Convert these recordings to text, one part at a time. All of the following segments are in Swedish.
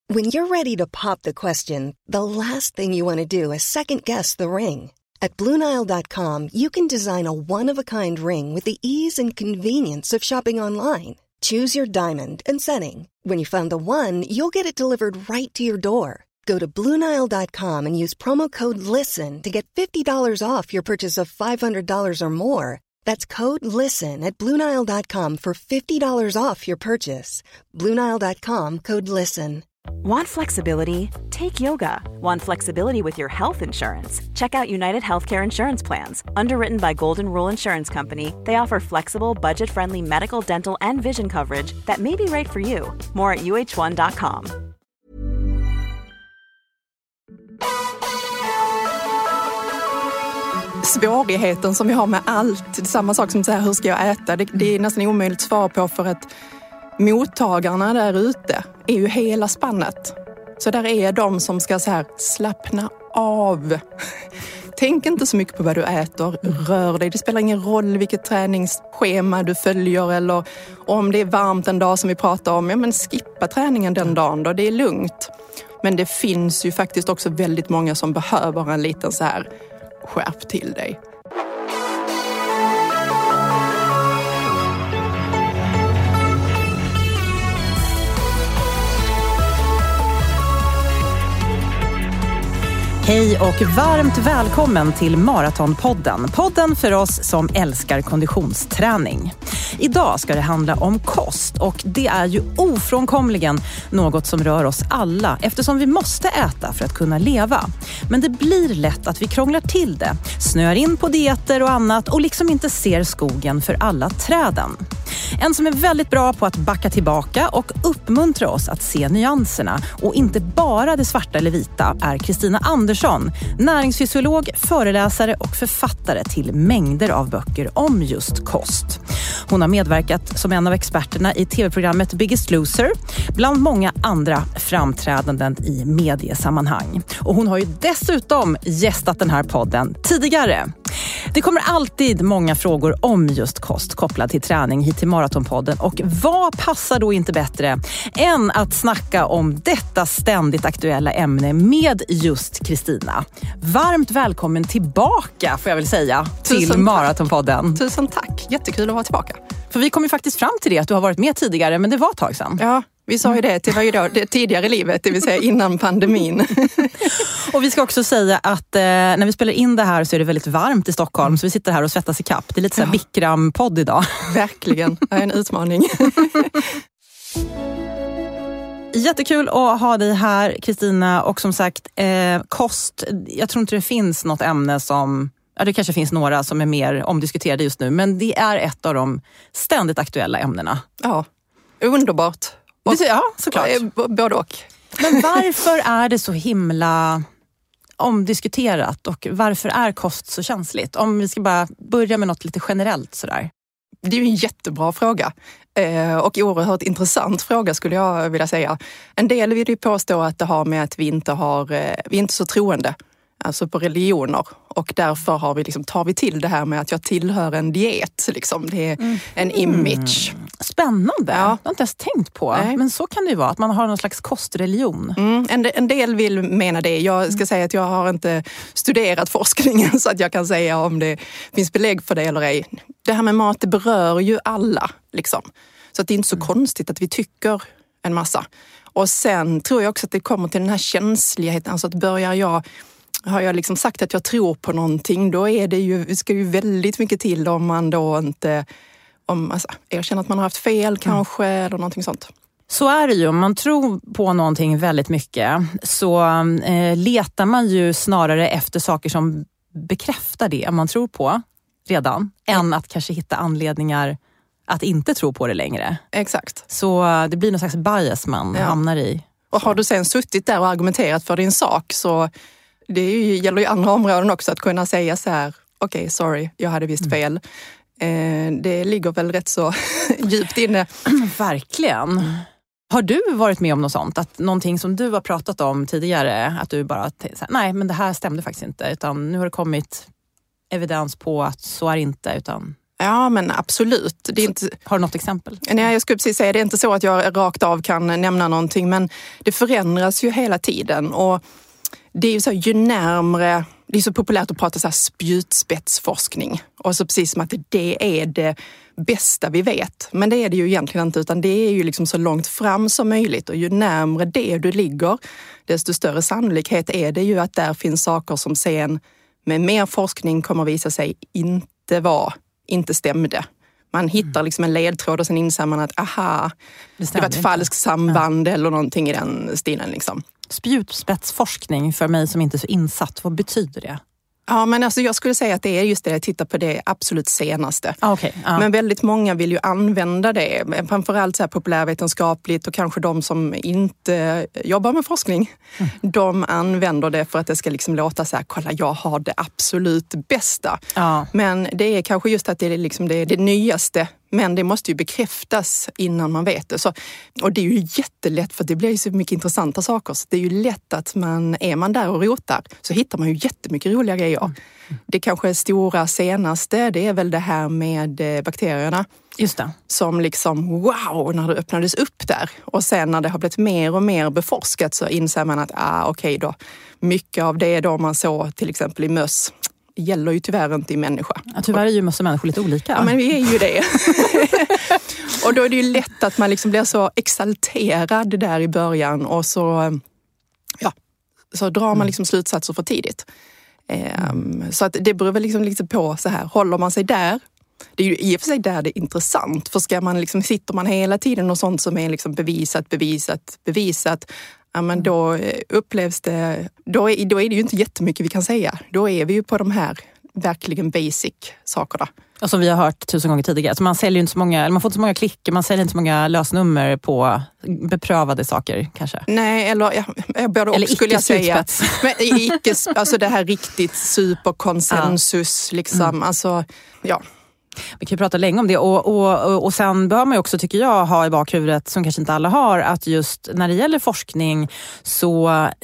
When you're ready to pop the question, the last thing you want to do is second-guess the ring. At BlueNile.com, you can design a one-of-a-kind ring with the ease and convenience of shopping online. Choose your diamond and setting. When you find the one, you'll get it delivered right to your door. Go to BlueNile.com and use promo code LISTEN to get $50 off your purchase of $500 or more. That's code LISTEN at BlueNile.com for $50 off your purchase. BlueNile.com, code LISTEN. Want flexibility? Take yoga. Want flexibility with your health insurance? Check out United Healthcare Insurance Plans. Underwritten by Golden Rule Insurance Company, they offer flexible, budget-friendly medical, dental, and vision coverage that may be right for you. More at uh1.com. Svårigheten som vi har med allt, samma sak som så här, hur ska jag äta? Det är nästan omöjligt att svara på, för att mottagarna där ute är ju hela spannet. Så där är de som ska så här slappna av. Tänk inte så mycket på vad du äter, rör dig. Det spelar ingen roll vilket träningsschema du följer, eller om det är varmt en dag som vi pratar om. Ja, men skippa träningen den dagen då, det är lugnt. Men det finns ju faktiskt också väldigt många som behöver en liten så här, skärp till dig. Hej och varmt välkommen till Maratonpodden. Podden för oss som älskar konditionsträning. Idag ska det handla om kost, och det är ju ofrånkomligen något som rör oss alla eftersom vi måste äta för att kunna leva. Men det blir lätt att vi krånglar till det, snöar in på dieter och annat och liksom inte ser skogen för alla träden. En som är väldigt bra på att backa tillbaka och uppmuntra oss att se nyanserna och inte bara det svarta eller vita är Kristina Andersson, näringsfysiolog, föreläsare och författare till mängder av böcker om just kost. Hon har medverkat som en av experterna i tv-programmet Biggest Loser, bland många andra framträdanden i mediesammanhang. Och hon har ju dessutom gästat den här podden tidigare. Det kommer alltid många frågor om just kost kopplad till träning hit till Maratonpodden, och vad passar då inte bättre än att snacka om detta ständigt aktuella ämne med just Kristina. Varmt välkommen tillbaka, får jag väl säga, till Maratonpodden. Tusen tack, jättekul att vara tillbaka. För vi kom ju faktiskt fram till det att du har varit med tidigare, men det var ett tag sedan. Ja, vi sa ju det var ju då det tidigare livet, det vill säga innan pandemin. Och vi ska också säga att när vi spelar in det här så är det väldigt varmt i Stockholm, så vi sitter här och svettas i kapp. Det är lite så här Bikram-podd idag. Verkligen, det är en utmaning. Jättekul att ha dig här, Kristina. Och som sagt, kost, jag tror inte det finns något ämne som... Ja, det kanske finns några som är mer omdiskuterade just nu, men det är ett av de ständigt aktuella ämnena. Ja, underbart. Och, ja, såklart. Både och. Men varför är det så himla omdiskuterat, och varför är kost så känsligt? Om vi ska bara börja med något lite generellt sådär. Det är ju en jättebra fråga. Och oerhört intressant fråga skulle jag vilja säga. En del vill ju påstå att det har med att vi inte är så troende. Alltså på religioner, och därför har vi tar vi till det här med att jag tillhör en diet, det är en image. Spännande, ja. Jag har inte ens tänkt på. Nej. Men så kan det ju vara, att man har någon slags kostreligion. En del vill mena det. Jag ska säga att jag har inte studerat forskningen så att jag kan säga om det finns belägg för det eller ej. Det här med mat, det berör ju alla så att det är inte så konstigt att vi tycker en massa. Och sen tror jag också att det kommer till den här känsligheten, alltså att har jag sagt att jag tror på någonting, då är det ju, ska ju väldigt mycket till om man då inte erkänner att man har haft fel kanske eller någonting sånt. Så är det ju, om man tror på någonting väldigt mycket så letar man ju snarare efter saker som bekräftar det man tror på redan, än att kanske hitta anledningar att inte tro på det längre. Exakt. Så det blir någon slags bias man hamnar i. Och har du sen suttit där och argumenterat för din sak, så det gäller ju andra områden också att kunna säga så här: okej, sorry, jag hade visst fel. Det ligger väl rätt så djupt inne. Verkligen. Har du varit med om något sånt? Att någonting som du har pratat om tidigare, att du bara nej, men det här stämde faktiskt inte, utan nu har det kommit evidens på att så är inte, utan... Ja, men absolut. Det är inte... Har du något exempel? Nej, jag skulle precis säga, det är inte så att jag rakt av kan nämna någonting, men det förändras ju hela tiden. Och det är ju så, ju närmare, det är så populärt att prata så här spjutspetsforskning. Och så precis som att det är det bästa vi vet. Men det är det ju egentligen inte, utan det är ju liksom så långt fram som möjligt. Och ju närmare det du ligger, desto större sannolikhet är det ju att där finns saker som sen med mer forskning kommer visa sig inte stämde. Man hittar liksom en ledtråd och sen inser man att det var ett falskt samband eller någonting i den stilen. Liksom. Spjutspetsforskning för mig som inte är så insatt, vad betyder det? Ja, men alltså jag skulle säga att det är just det, jag tittar på det absolut senaste. Okay, Men väldigt många vill ju använda det, framförallt så här populärvetenskapligt och kanske de som inte jobbar med forskning. De använder det för att det ska liksom låta så här, kolla jag har det absolut bästa. Men det är kanske just att det är liksom det nyaste. Men det måste ju bekräftas innan man vet det. Och det är ju jättelätt, för det blir ju så mycket intressanta saker. Så det är ju lätt att är man där och rotar så hittar man ju jättemycket roliga grejer. Det kanske stora senaste, det är väl det här med bakterierna. Just det. Som liksom, wow, när det öppnades upp där. Och sen när det har blivit mer och mer beforskat så inser man att, okej då. Mycket av det då man såg till exempel i möss gäller ju tyvärr inte i människa. Ja, tyvärr är ju möss och människor lite olika. Ja, men vi är ju det. Och då är det ju lätt att man liksom blir så exalterad där i början och så drar man liksom slutsatser för tidigt. Så att det beror väl liksom lite på så här, håller man sig där? Det är ju i och för sig där det är intressant, för ska man liksom, sitter man hela tiden och sånt som är liksom bevisat, ja, men då upplevs det, då är det ju inte jättemycket vi kan säga. Då är vi ju på de här verkligen basic sakerna. Och som vi har hört 1000 gånger tidigare. Så man säljer ju inte så många, man får inte så många klick, man säljer inte så många lösnummer på beprövade saker kanske. Nej, eller skulle jag säga. Men icke, alltså det här riktigt superkonsensus liksom, alltså ja. Vi kan ju prata länge om det och sen bör man ju också, tycker jag, ha i bakhuvudet, som kanske inte alla har, att just när det gäller forskning så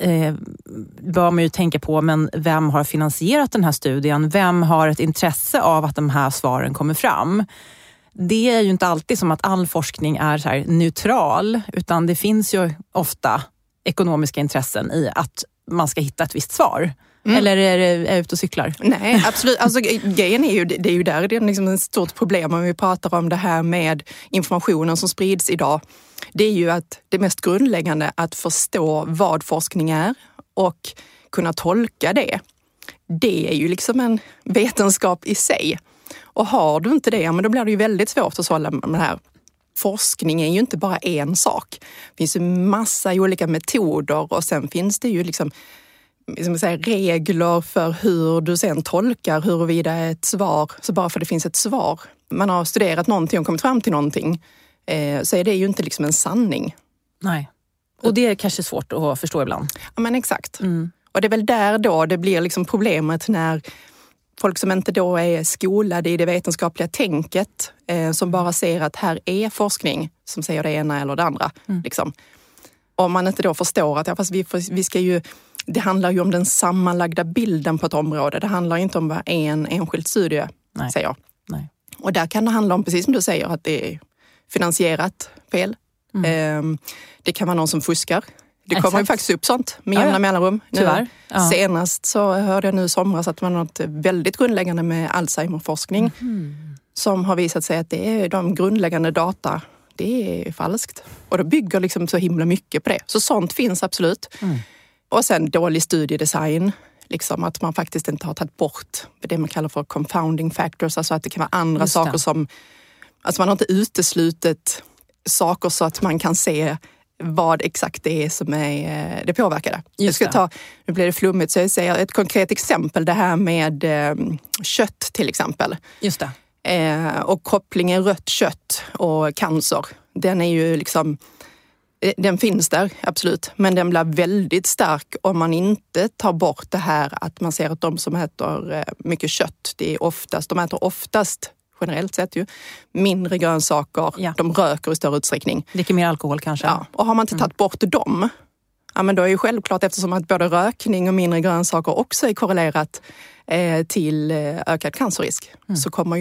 bör man ju tänka på, men vem har finansierat den här studien? Vem har ett intresse av att de här svaren kommer fram? Det är ju inte alltid som att all forskning är så här neutral, utan det finns ju ofta ekonomiska intressen i att man ska hitta ett visst svar. Eller är jag ute och cyklar? Nej, absolut. Alltså, grejen är ju, det är ju där det är liksom ett stort problem om vi pratar om det här med informationen som sprids idag. Det är ju att det mest grundläggande att förstå vad forskning är och kunna tolka det. Det är ju liksom en vetenskap i sig. Och har du inte det, men då blir det ju väldigt svårt att sålla med det här. Forskning är ju inte bara en sak. Det finns ju massa olika metoder och sen finns det ju liksom regler för hur du sen tolkar huruvida ett svar, så bara för det finns ett svar, man har studerat någonting och kommit fram till någonting, så är det ju inte liksom en sanning. Nej. Och det är kanske svårt att förstå ibland. Ja, men exakt. Och det är väl där då det blir liksom problemet när folk som inte då är skolade i det vetenskapliga tänket, som bara ser att här är forskning som säger det ena eller det andra. Liksom. Om man inte då förstår att vi ska ju, det handlar ju om den sammanlagda bilden på ett område. Det handlar inte om vad en enskild studie säger. Nej. Och där kan det handla om, precis som du säger, att det är finansierat fel. Det kan vara någon som fuskar. Det kommer ju faktiskt upp sånt med jämna mellanrum. Tyvärr. Ja. Senast så hörde jag nu i somras att man har något väldigt grundläggande med Alzheimer-forskning som har visat sig att det är de grundläggande data, det är falskt. Och det bygger liksom så himla mycket på det. Så sånt finns absolut. Och sen dålig studiedesign. Liksom att man faktiskt inte har tagit bort det man kallar för confounding factors. Alltså att det kan vara andra saker som... Alltså man har inte uteslutit saker så att man kan se vad exakt det är som är det påverkade. Nu blir det flummigt så jag säger ett konkret exempel. Det här med kött till exempel. Just det. Och kopplingen rött kött och cancer. Den är ju liksom... Den finns där, absolut. Men den blir väldigt stark om man inte tar bort det här att man ser att de som äter mycket kött, de äter oftast, generellt sett ju, mindre grönsaker. Ja. De röker i större utsträckning. Dricker mer alkohol kanske. Ja. Och har man inte tagit bort dem, ja, men då är ju självklart, eftersom att både rökning och mindre grönsaker också är korrelerat till ökad cancerrisk, så kommer ju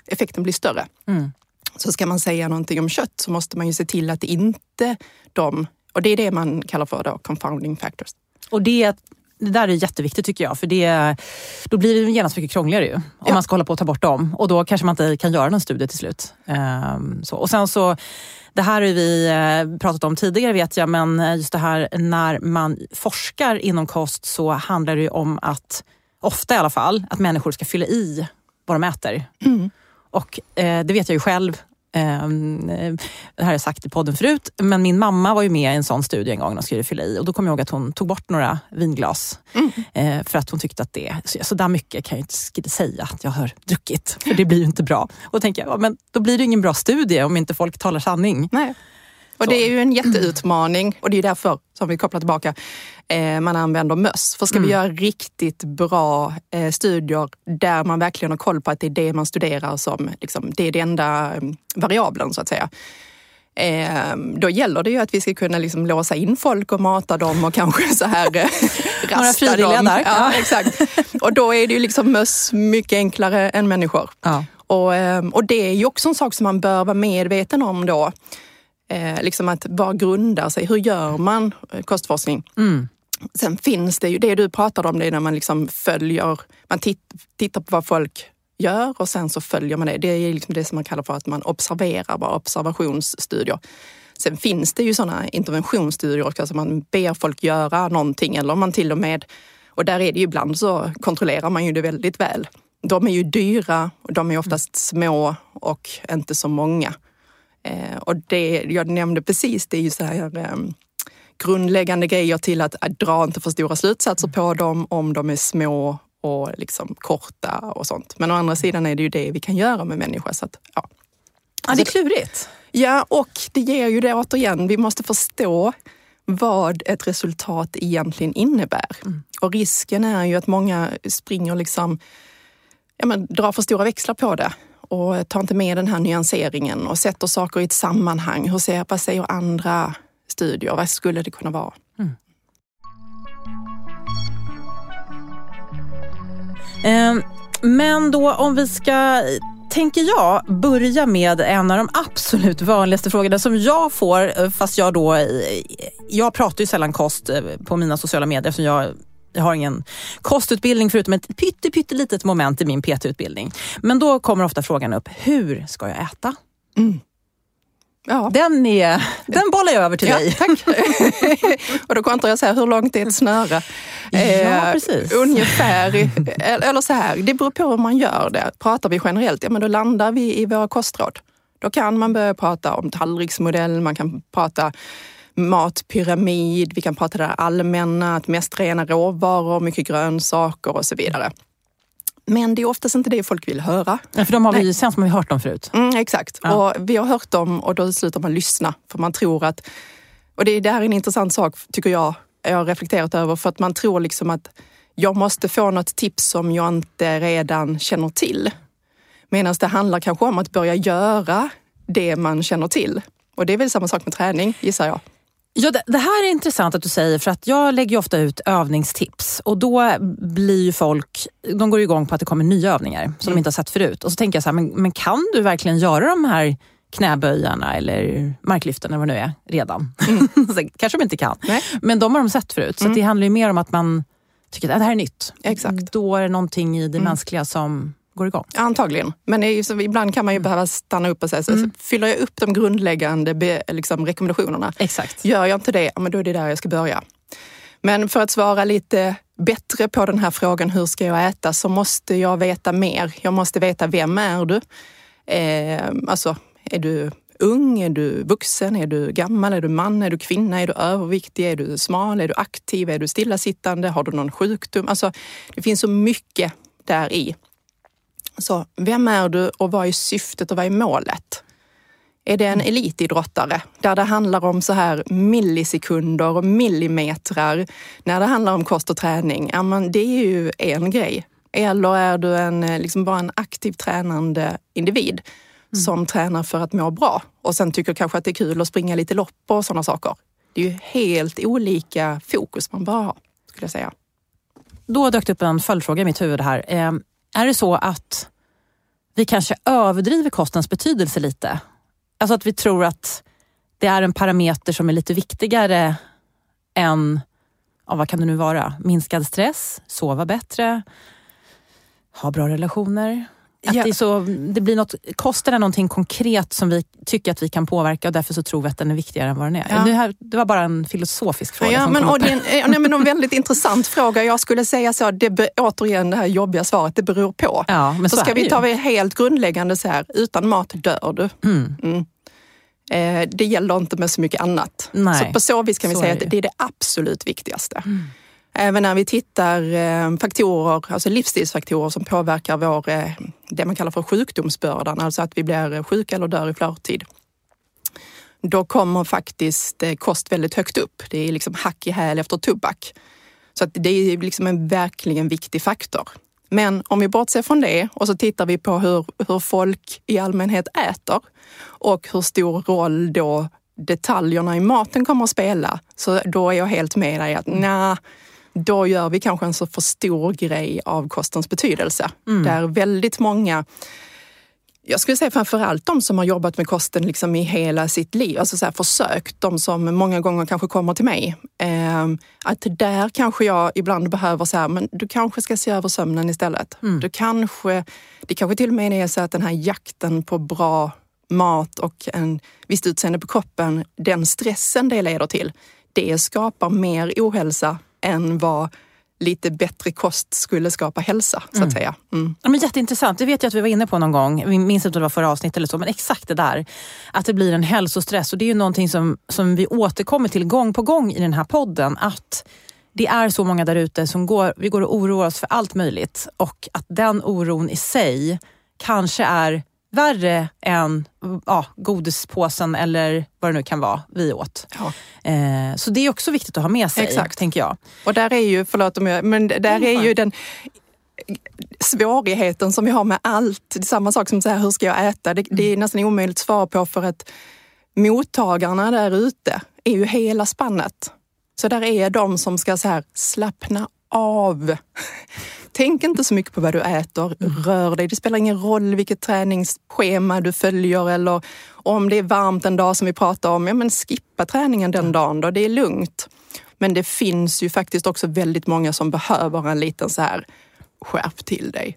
effekten blir större. Så ska man säga någonting om kött så måste man ju se till att det inte och det är det man kallar för då confounding factors. Och det där är jätteviktigt tycker jag, för då blir det genast mycket krångligare ju, om man ska hålla på att ta bort dem. Och då kanske man inte kan göra någon studie till slut. Och sen så, det här har vi pratat om tidigare vet jag, men just det här när man forskar inom kost så handlar det ju om att, ofta i alla fall, att människor ska fylla i vad de äter. Och det vet jag ju själv. Det här har jag sagt i podden förut, men min mamma var ju med i en sån studie en gång och skulle fylla i, och då kom jag ihåg att hon tog bort några vinglas för att hon tyckte att det så där mycket kan jag inte säga att jag har druckit, för det blir ju inte bra. Och då tänker jag, men då blir det ingen bra studie om inte folk talar sanning. Nej. Och det är ju en jätteutmaning, och det är därför som vi kopplar tillbaka man använder möss. För ska vi göra riktigt bra studier där man verkligen har koll på att det är det man studerar som liksom, det är den enda variabeln så att säga. Då gäller det ju att vi ska kunna liksom låsa in folk och mata dem och kanske så här rasta dem. Ja, exakt. Och då är det ju liksom möss mycket enklare än människor. Ja. Och det är ju också en sak som man bör vara medveten om då. Liksom att bara grundar sig. Hur gör man kostforskning? Sen finns det ju, det du pratar om, det är när man liksom följer, man tittar på vad folk gör och sen så följer man det. Det är liksom det som man kallar för att man observerar, bara observationsstudier. Sen finns det ju sådana interventionsstudier också, alltså man ber folk göra någonting eller man till och med, och där är det ju ibland så kontrollerar man ju det väldigt väl. De är ju dyra och de är oftast små och inte så många. Och det jag nämnde precis, det är ju så här grundläggande grejer till att dra inte för stora slutsatser på dem om de är små och liksom korta och sånt. Men å andra sidan är det ju det vi kan göra med människor. Så att, ja. Det är klurigt. Ja, och det ger ju det återigen. Vi måste förstå vad ett resultat egentligen innebär. Och risken är ju att många springer liksom, drar för stora växlar på det. Och tar inte med den här nyanseringen och sätter saker i ett sammanhang. Vad säger andra studier? Vad skulle det kunna vara? Men då om vi ska, tänker jag, börja med en av de absolut vanligaste frågorna som jag får, fast jag pratar ju sällan kost på mina sociala medier eftersom jag har ingen kostutbildning förutom ett pyttelitet moment i min PT-utbildning. Men då kommer ofta frågan upp, hur ska jag äta? Ja. Den bollar jag över till dig. Tack. Och då kontrar jag så här, hur långt är ett snöre? Ja, precis. Ungefär, eller så här, det beror på hur man gör det. Pratar vi generellt, då landar vi i våra kostråd. Då kan man börja prata om tallriksmodell, man kan prata matpyramid, vi kan prata det allmänna, att mest rena råvaror, mycket grönsaker och så vidare. Men det är oftast inte det folk vill höra. Ja, för de har vi sen som vi hört dem förut. Exakt. Ja. Och vi har hört dem och då slutar man lyssna. För man tror att, och det är en intressant sak tycker jag har reflekterat över, för att man tror liksom att jag måste få något tips som jag inte redan känner till. Medan det handlar kanske om att börja göra det man känner till. Och det är väl samma sak med träning, gissar jag. Ja, det här är intressant att du säger, för att jag lägger ju ofta ut övningstips och då blir ju folk, de går igång på att det kommer nya övningar som de inte har sett förut. Och så tänker jag så här, men kan du verkligen göra de här knäböjarna eller marklyften eller vad det nu är redan? Kanske de inte kan. Nej. Men de har de sett förut. Så att det handlar ju mer om att man tycker att det här är nytt. Exakt. Då är det någonting i det mänskliga som går igång. Antagligen. Men ibland kan man ju behöva stanna upp och säga så fyller jag upp de grundläggande rekommendationerna. Exakt. Gör jag inte det, då är det där jag ska börja. Men för att svara lite bättre på den här frågan, hur ska jag äta, så måste jag veta mer. Jag måste veta, vem är du? Alltså, är du ung? Är du vuxen? Är du gammal? Är du man? Är du kvinna? Är du överviktig? Är du smal? Är du aktiv? Är du stillasittande? Har du någon sjukdom? Alltså, det finns så mycket där i. Så vem är du och vad är syftet och vad är målet? Är det en elitidrottare där det handlar om så här millisekunder och millimetrar när det handlar om kost och träning? Ja, men det är ju en grej. Eller är du bara en aktiv tränande individ som tränar för att må bra och sen tycker kanske att det är kul att springa lite lopp och sådana saker? Det är ju helt olika fokus man bara har, skulle jag säga. Då dök upp en följdfråga i mitt huvud här. Är det så att vi kanske överdriver kostens betydelse lite. Alltså att vi tror att det är en parameter som är lite viktigare än, vad kan det nu vara? Minskad stress, sova bättre, ha bra relationer. Att det blir något, kosten är någonting konkret som vi tycker att vi kan påverka och därför så tror vi att den är viktigare än vad den är. Ja. Det var bara en filosofisk fråga. Ja, men en väldigt intressant fråga. Jag skulle säga så, återigen det här jobbiga svaret, det beror på. Ja, men så ska vi ta det helt grundläggande så här, utan mat dör du. Det gäller inte med så mycket annat. Nej, så på så vis kan vi säga att det är det absolut viktigaste. Även när vi tittar faktorer, alltså livsstilsfaktorer som påverkar vår, det man kallar för sjukdomsbördan, alltså att vi blir sjuka eller dör i förtid. Då kommer faktiskt kost väldigt högt upp. Det är liksom hack i häl efter tobak. Så att det är liksom en verkligen viktig faktor. Men om vi bortser från det och så tittar vi på hur folk i allmänhet äter och hur stor roll då detaljerna i maten kommer att spela, så då är jag helt med dig att då gör vi kanske en så för stor grej av kostens betydelse. Där väldigt många, jag skulle säga framförallt de som har jobbat med kosten liksom i hela sitt liv, alltså så här försökt, de som många gånger kanske kommer till mig, att där kanske jag ibland behöver så här, men du kanske ska se över sömnen istället. Det kanske till och med är så att den här jakten på bra mat och en visst utseende på kroppen, den stressen det leder till, det skapar mer ohälsa än vad lite bättre kost skulle skapa hälsa, så att säga. Ja, men jätteintressant. Det vet jag att vi var inne på någon gång. Vi minns inte om det var förra avsnittet eller så, men exakt det där. Att det blir en hälsostress. Och det är ju någonting som vi återkommer till gång på gång i den här podden. Att det är så många där ute som vi går och oroar oss för allt möjligt. Och att den oron i sig kanske är värre än godispåsen eller vad det nu kan vara vi åt. Ja. Så det är också viktigt att ha med sig, tänker jag. Och där är ju, är ju den svårigheten som vi har med allt. Det är samma sak som så här, hur ska jag äta? Det är nästan omöjligt att svara på, för att mottagarna där ute är ju hela spannet. Så där är de som ska så här slappna av. Tänk inte så mycket på vad du äter, rör dig. Det spelar ingen roll vilket träningsschema du följer, eller om det är varmt en dag som vi pratar om, men skippa träningen den dagen då, det är lugnt. Men det finns ju faktiskt också väldigt många som behöver en liten så här, skärp till dig.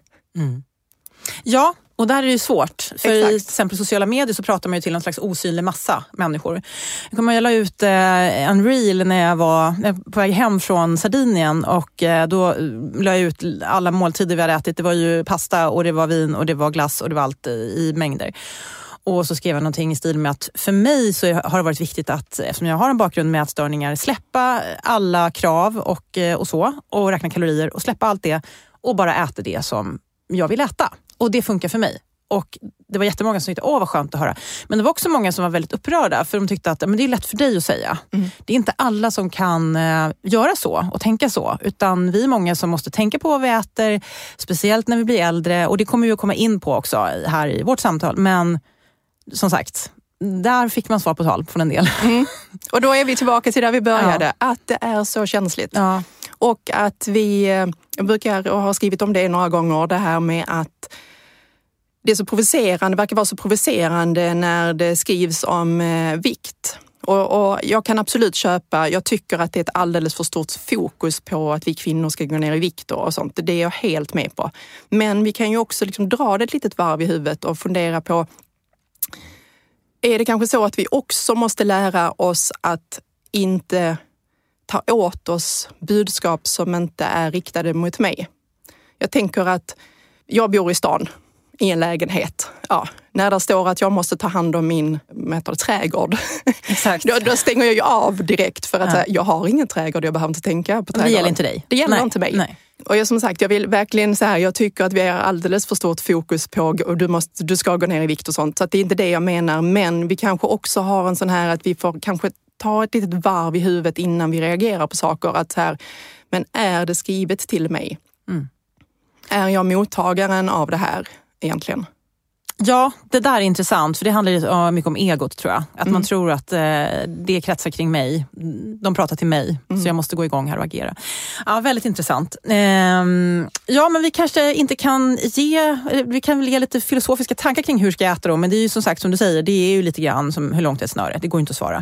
Ja, och där är det ju svårt. För i till exempel sociala medier så pratar man ju till en slags osynlig massa människor. Jag la ut en reel när jag var på väg hem från Sardinien, och då la jag ut alla måltider vi hade ätit. Det var ju pasta och det var vin och det var glass och det var allt i mängder. Och så skrev jag någonting i stil med att för mig så har det varit viktigt att, eftersom jag har en bakgrund med ätstörningar, släppa alla krav och så, och räkna kalorier och släppa allt det och bara äta det som jag vill äta. Och det funkar för mig. Och det var jättemånga som tyckte, vad skönt att höra. Men det var också många som var väldigt upprörda, för de tyckte att men det är lätt för dig att säga. Det är inte alla som kan göra så och tänka så. Utan vi är många som måste tänka på vad vi äter, speciellt när vi blir äldre. Och det kommer vi att komma in på också här i vårt samtal. Men som sagt, där fick man svar på tal från en del. Och då är vi tillbaka till där vi började. Att det är så känsligt. Ja. Och att jag brukar och har skrivit om det några gånger, det här med att det är så provocerande, verkar vara så provocerande när det skrivs om vikt. Och jag kan absolut köpa, jag tycker att det är ett alldeles för stort fokus på att vi kvinnor ska gå ner i vikt och sånt. Det är jag helt med på. Men vi kan ju också liksom dra det ett litet varv i huvudet och fundera på, är det kanske så att vi också måste lära oss att inte ta åt oss budskap som inte är riktade mot mig? Jag tänker att jag bor i stan i en lägenhet. Ja, när det står att jag måste ta hand om min trädgård. Exakt. Då stänger jag ju av direkt, för att jag har ingen trädgård, jag behöver inte tänka på trädgården. Det gäller inte dig. Det gäller inte mig. Nej. Och jag, som sagt, jag vill verkligen så här, jag tycker att vi har alldeles för stort fokus på och du ska gå ner i vikt och sånt. Så att det är inte det jag menar, men vi kanske också har en sån här att vi får kanske ta ett litet varv i huvudet innan vi reagerar på saker. Att här, men är det skrivet till mig? Är jag mottagaren av det här egentligen? Ja, det där är intressant, för det handlar ju mycket om egot, tror jag. Att man tror att det kretsar kring mig. De pratar till mig, så jag måste gå igång här och agera. Ja, väldigt intressant. Ja, men vi kanske inte kan vi kan väl ge lite filosofiska tankar kring hur ska jag äta då. Men det är ju som sagt, som du säger, det är ju lite grann som hur långt är ett snöre. Det går inte att svara.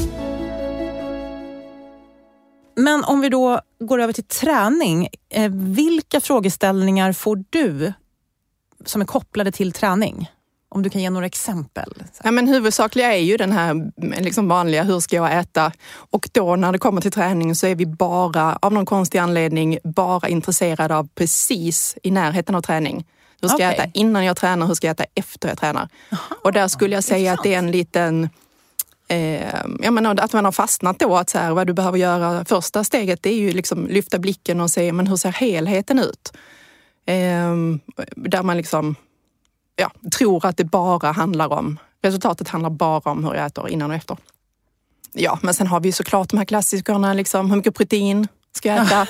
Men om vi då går över till träning, vilka frågeställningar får du som är kopplade till träning? Om du kan ge några exempel. Ja, men huvudsakliga är ju den här liksom vanliga, hur ska jag äta? Och då när det kommer till träning så är vi bara, av någon konstig anledning, bara intresserade av precis i närheten av träning. Hur ska jag äta innan jag tränar? Hur ska jag äta efter jag tränar? Aha, och där skulle jag säga att det är en liten... jag menar, att man har fastnat då, att så här, vad du behöver göra. Första steget, det är ju liksom lyfta blicken och se, men hur ser helheten ut? Där man liksom tror att det bara handlar om, resultatet handlar bara om hur jag äter innan och efter. Ja, men sen har vi såklart de här klassikerna, liksom, hur mycket protein ska jag äta?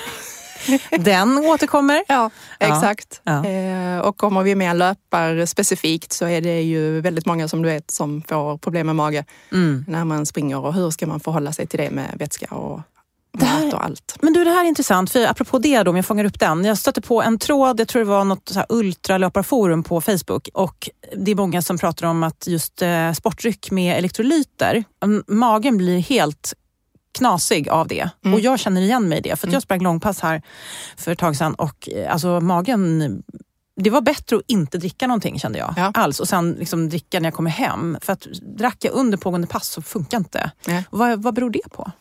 Den återkommer. Ja, exakt. Ja. Och kommer vi med löpar specifikt så är det ju väldigt många som du vet som får problem med mage när man springer. Och hur ska man förhålla sig till det med vätska och mat och allt. Men du, det här är intressant, för apropå det då, om jag fångar upp den. Jag stötte på en tråd, jag tror det var något så här ultralöparforum på Facebook, och det är många som pratar om att just sportdryck med elektrolyter, magen blir helt knasig av det. Och jag känner igen mig i det, för att jag sprang långpass här för ett tag sedan, och alltså magen, det var bättre att inte dricka någonting, kände jag. Alls. Och sen liksom dricka när jag kommer hem. För att drack jag under pågående pass så funkar inte. Vad beror det på?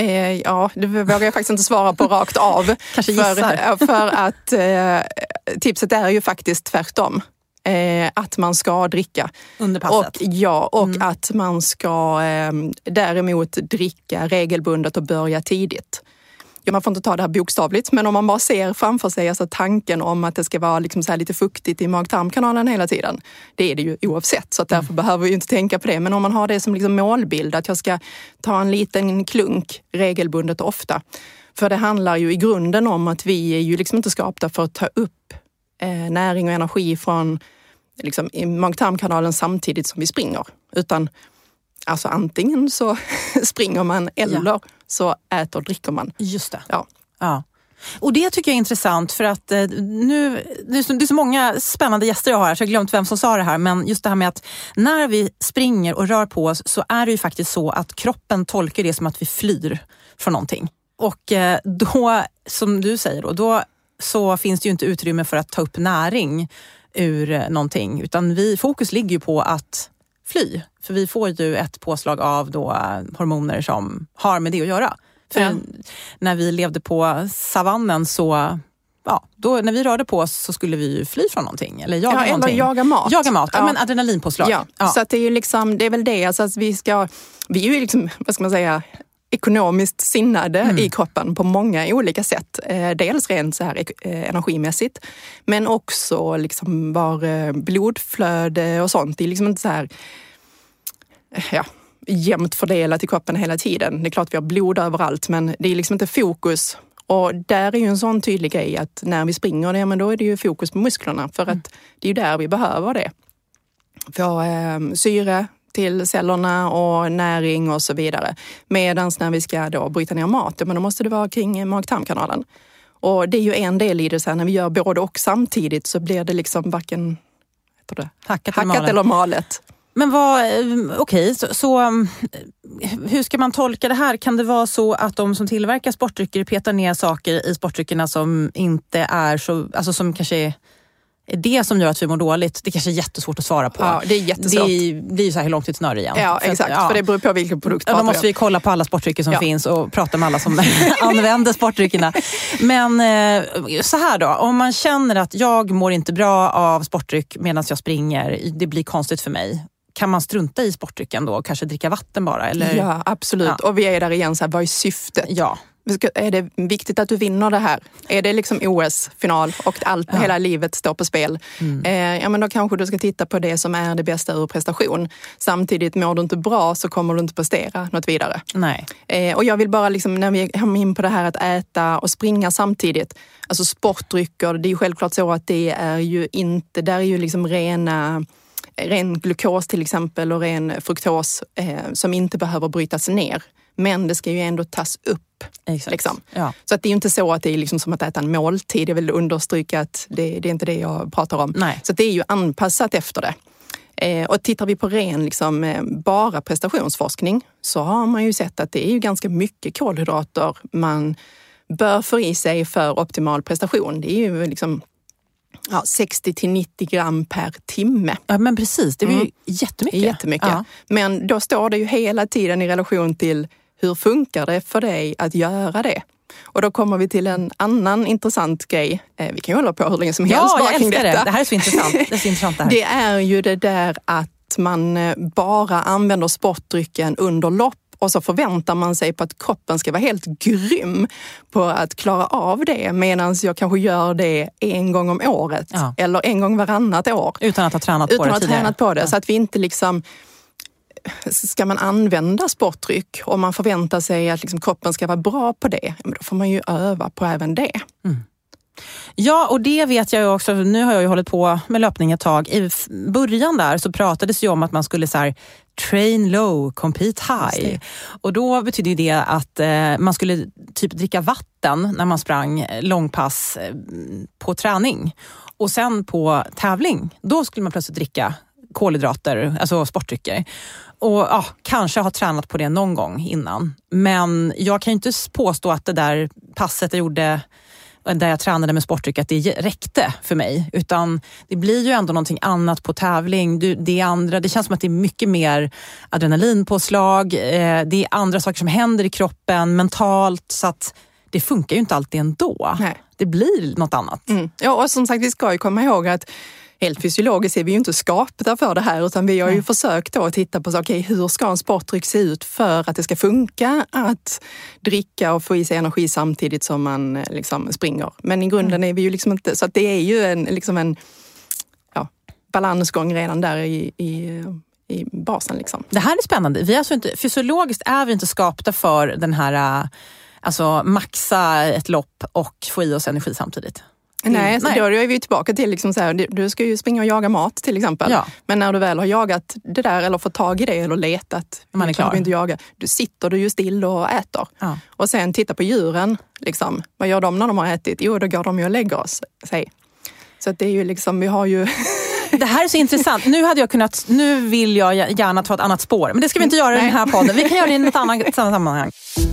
Ja, det vågar jag faktiskt inte svara på rakt av. Kanske gissar. För att tipset är ju faktiskt tvärtom. Att man ska dricka. Under passet? Och att man ska däremot dricka regelbundet och börja tidigt. Ja, man får inte ta det här bokstavligt, men om man bara ser framför sig alltså tanken om att det ska vara liksom så här lite fuktigt i mag-tarmkanalen hela tiden. Det är det ju oavsett, så att därför behöver vi ju inte tänka på det. Men om man har det som liksom målbild, att jag ska ta en liten klunk regelbundet och ofta. För det handlar ju i grunden om att vi är ju liksom inte skapta för att ta upp näring och energi från liksom, i mag-tarmkanalen samtidigt som vi springer. Utan alltså antingen så springer man eller så äter och dricker man. Just det. Ja. Och det tycker jag är intressant, för att nu, det är så många spännande gäster jag har här, så jag har glömt vem som sa det här. Men just det här med att när vi springer och rör på oss, så är det ju faktiskt så att kroppen tolkar det som att vi flyr från någonting. Och då, som du säger då så finns det ju inte utrymme för att ta upp näring ur någonting. Utan fokus ligger ju på att fly. För vi får ju ett påslag av då hormoner som har med det att göra. För när vi levde på savannen så, då när vi rörde på oss så skulle vi ju fly från någonting. Eller jaga någonting. Eller jaga mat. Jaga mat, men adrenalinpåslag. Ja. Så att det är ju liksom, det är väl det. Alltså att vi är ju liksom, vad ska man säga, ekonomiskt sinnade i kroppen på många olika sätt. Dels rent så här energimässigt, men också liksom var blodflöde och sånt. Det är liksom inte så här jämnt fördelat i kroppen hela tiden. Det är klart vi har blod överallt, men det är liksom inte fokus. Och där är ju en sån tydlig grej att när vi springer, men då är det ju fokus på musklerna, för att det är ju där vi behöver det. Få syre till cellerna och näring och så vidare. Medans när vi ska då bryta ner mat, men då måste det vara kring mag-tarmkanalen. Och det är ju en del i det, så här, när vi gör både och samtidigt så blir det liksom varken hackat eller malet. Men så hur ska man tolka det här? Kan det vara så att de som tillverkar sportdrycker petar ner saker i sportdryckerna som inte är så, alltså som kanske är det som gör att vi mår dåligt? Det kanske är jättesvårt att svara på. Ja, det är jättesvårt. Det är ju så här hur långt ett snör igen. Ja, exakt. För det beror på vilken produkt. Då måste vi kolla på alla sportdrycker som finns och prata med alla som använder sportdryckerna. Men så här då, om man känner att jag mår inte bra av sportdryck medan jag springer, det blir konstigt för mig. Kan man strunta i sportdrycken då och kanske dricka vatten bara? Eller? Ja, absolut. Ja. Och vi är där igen, så här, vad är syftet? Ja. Är det viktigt att du vinner det här? Är det liksom OS-final och hela livet står på spel? Men då kanske du ska titta på det som är det bästa ur prestation. Samtidigt, mår du inte bra så kommer du inte prestera något vidare. Nej. Och jag vill bara, liksom, när vi kommer in på det här att äta och springa samtidigt. Alltså sportdrycker, det är ju självklart så att det är ju inte, där är ju liksom rena ren glukos till exempel och ren fruktos som inte behöver brytas ner. Men det ska ju ändå tas upp. Liksom. Ja. Så att det är ju inte så att det är liksom som att äta en måltid. Jag vill understryka att det är inte det jag pratar om. Nej. Så att det är ju anpassat efter det. Och tittar vi på ren liksom, bara prestationsforskning så har man ju sett att det är ju ganska mycket kolhydrater man bör få i sig för optimal prestation. Det är ju liksom 60-90 gram per timme. Ja, men precis. Det är ju jättemycket. Ja. Men då står det ju hela tiden i relation till hur funkar det för dig att göra det? Och då kommer vi till en annan intressant grej. Vi kan ju hålla på hur länge som helst. Ja, jag älskar det. Det här är så intressant. Det är så intressant det här. Det är ju det där att man bara använder sportdrycken under lopp och så förväntar man sig på att kroppen ska vara helt grym på att klara av det medan jag kanske gör det en gång om året eller en gång varannat år. Utan att ha tränat på det tidigare. Utan att ha tränat på det. Ja. Så att vi inte liksom... Ska man använda sportdryck och man förväntar sig att liksom kroppen ska vara bra på det, men då får man ju öva på även det. Mm. Ja, och det vet jag ju också. Nu har jag ju hållit på med löpning ett tag. I början där så pratades ju om att man skulle så här, train low, compete high. Och då betyder det att man skulle typ dricka vatten när man sprang långpass på träning. Och sen på tävling, då skulle man plötsligt dricka kolhydrater, alltså sportdrycker. Och kanske ha tränat på det någon gång innan. Men jag kan ju inte påstå att det där passet jag gjorde där jag tränade med sportdryck att det räckte för mig. Utan det blir ju ändå någonting annat på tävling. Det känns som att det är mycket mer adrenalinpåslag. Det är andra saker som händer i kroppen mentalt. Så att det funkar ju inte alltid ändå. Nej. Det blir något annat. Mm. Ja, och som sagt, vi ska ju komma ihåg att helt fysiologiskt är vi ju inte skapta för det här utan vi har ju försökt då att titta på hur ska en sportdryck se ut för att det ska funka att dricka och få i sig energi samtidigt som man liksom springer. Men i grunden är vi ju liksom inte, så att det är ju en balansgång redan där i basen liksom. Det här är spännande. Vi är alltså inte, fysiologiskt är vi inte skapta för den här maxa ett lopp och få i oss energi samtidigt. Nej, så då är vi tillbaka till liksom så här, du ska ju springa och jaga mat till exempel. Ja. Men när du väl har jagat det där eller fått tag i det eller letat, man är klar. Inte jaga, du sitter du ju still och äter. Ja. Och sen titta på djuren, liksom, vad gör de när de har ätit? Jo, då går de ju och lägger sig. Så att det är ju liksom, vi har ju... Det här är så intressant. Nu vill jag gärna ta ett annat spår. Men det ska vi inte göra i den här podden. Vi kan göra det i något annat sammanhang.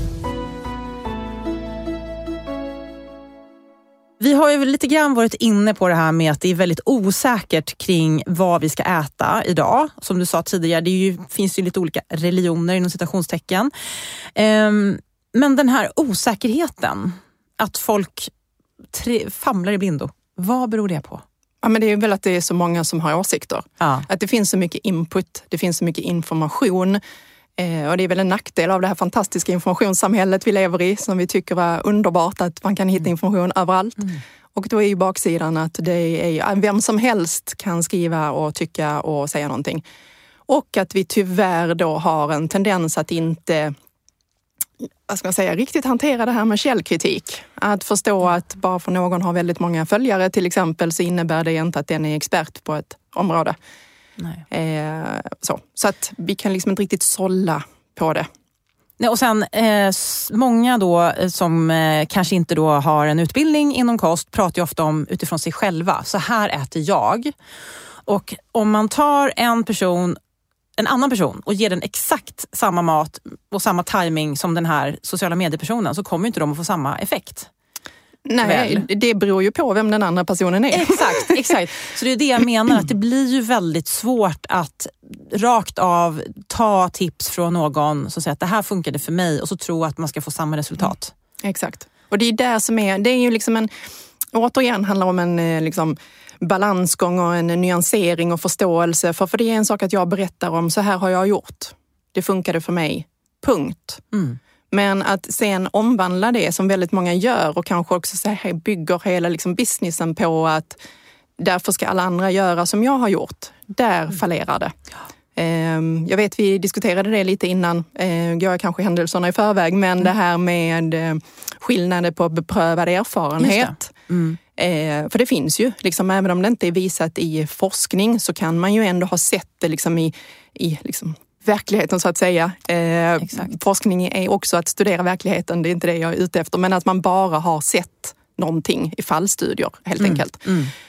Vi har ju lite grann varit inne på det här med att det är väldigt osäkert kring vad vi ska äta idag. Som du sa tidigare, finns ju lite olika religioner inom citationstecken. Men den här osäkerheten, att folk famlar i blindo, vad beror det på? Ja, men det är väl att det är så många som har åsikter. Ja. Att det finns så mycket input, det finns så mycket information. Och det är väl en nackdel av det här fantastiska informationssamhället vi lever i som vi tycker var underbart att man kan hitta information överallt. Mm. Och då är ju baksidan att det är vem som helst kan skriva och tycka och säga någonting. Och att vi tyvärr då har en tendens att inte riktigt hantera det här med källkritik. Att förstå att bara för någon har väldigt många följare till exempel så innebär det inte att den är expert på ett område. Så att vi kan liksom inte riktigt sålla på det. Och sen många då som kanske inte då har en utbildning inom kost pratar ju ofta om utifrån sig själva. Så här äter jag. Och om man tar en annan person och ger den exakt samma mat och samma timing som den här sociala mediepersonen så kommer inte de att få samma effekt. Nej, det beror ju på vem den andra personen är. Exakt. Så det är det jag menar, att det blir ju väldigt svårt att rakt av ta tips från någon som säger att det här funkade för mig och så tro att man ska få samma resultat. Exakt. Och det är där som det är ju liksom återigen handlar om en liksom balansgång och en nyansering och förståelse. För det är en sak att jag berättar om, så här har jag gjort. Det funkade för mig. Punkt. Mm. Men att sen omvandla det som väldigt många gör och kanske också bygger hela liksom businessen på att därför ska alla andra göra som jag har gjort. Där fallerar det. Jag vet vi diskuterade det lite innan, går jag kanske händelserna i förväg, men det här med skillnader på beprövad erfarenhet. För det finns ju, liksom, även om det inte är visat i forskning så kan man ju ändå ha sett det liksom i liksom verkligheten så att säga. Forskning är också att studera verkligheten, det är inte det jag är ute efter, men att man bara har sett någonting i fallstudier helt enkelt.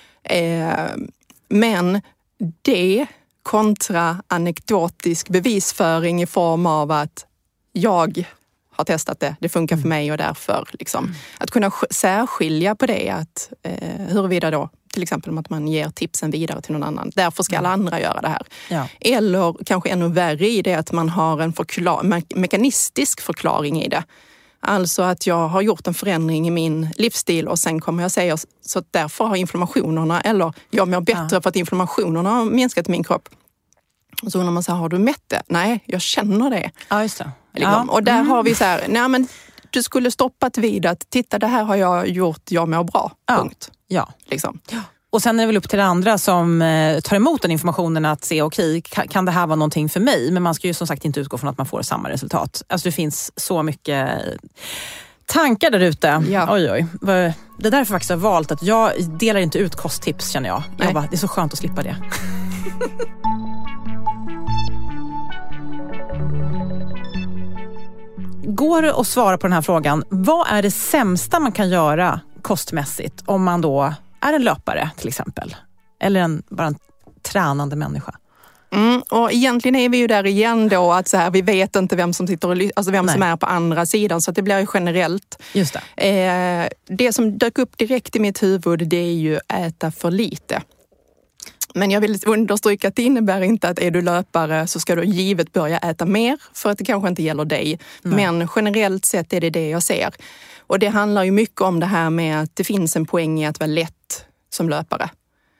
Men det kontra anekdotisk bevisföring i form av att jag har testat det funkar för mig och därför liksom, att kunna särskilja på det, att huruvida då till exempel att man ger tipsen vidare till någon annan. Därför ska alla andra göra det här. Ja. Eller kanske ännu värre i det att man har en mekanistisk förklaring i det. Alltså att jag har gjort en förändring i min livsstil och sen kommer jag säga så att därför har inflammationerna, eller jag mår bättre för att inflammationerna har minskat i min kropp. Och så undrar man så här, har du mätt det? Nej, jag känner det. Ja, just det. Liksom. Och där har vi så här, nej men du skulle stoppat vid att titta, det här har jag gjort, jag mår bra. Punkt. Ja. Liksom. Ja. Och sen är det väl upp till det andra som tar emot den informationen att se, okej, kan det här vara någonting för mig? Men man ska ju som sagt inte utgå från att man får samma resultat. Alltså det finns så mycket tankar där ute. Ja. Oj. Det är därför faktiskt jag har valt att jag delar inte ut kosttips, känner jag. Jag bara, det är så skönt att slippa det. Går det att svara på den här frågan? Vad är det sämsta man kan göra kostmässigt om man då är en löpare till exempel? Eller bara en tränande människa? Och egentligen är vi ju där igen då att så här, vi vet inte vem som sitter och alltså vem som är på andra sidan, så att det blir ju generellt. Just det. Det som dök upp direkt i mitt huvud, det är ju äta för lite. Men jag vill understryka att det innebär inte att är du löpare så ska du givet börja äta mer, för att det kanske inte gäller dig. Nej. Men generellt sett är det jag ser. Och det handlar ju mycket om det här med att det finns en poäng i att vara lätt som löpare.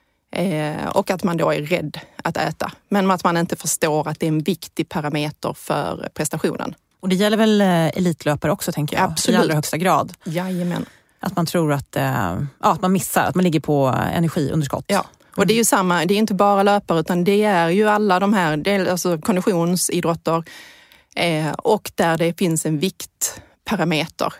Och att man då är rädd att äta. Men att man inte förstår att det är en viktig parameter för prestationen. Och det gäller väl elitlöpare också, tänker jag. Absolut. I allra högsta grad. Jajamän. Att man tror att man missar, att man ligger på energiunderskott. Ja. Och det är ju samma, det är inte bara löpare utan det är ju alla de här, det är alltså konditionsidrotter och där det finns en viktparameter.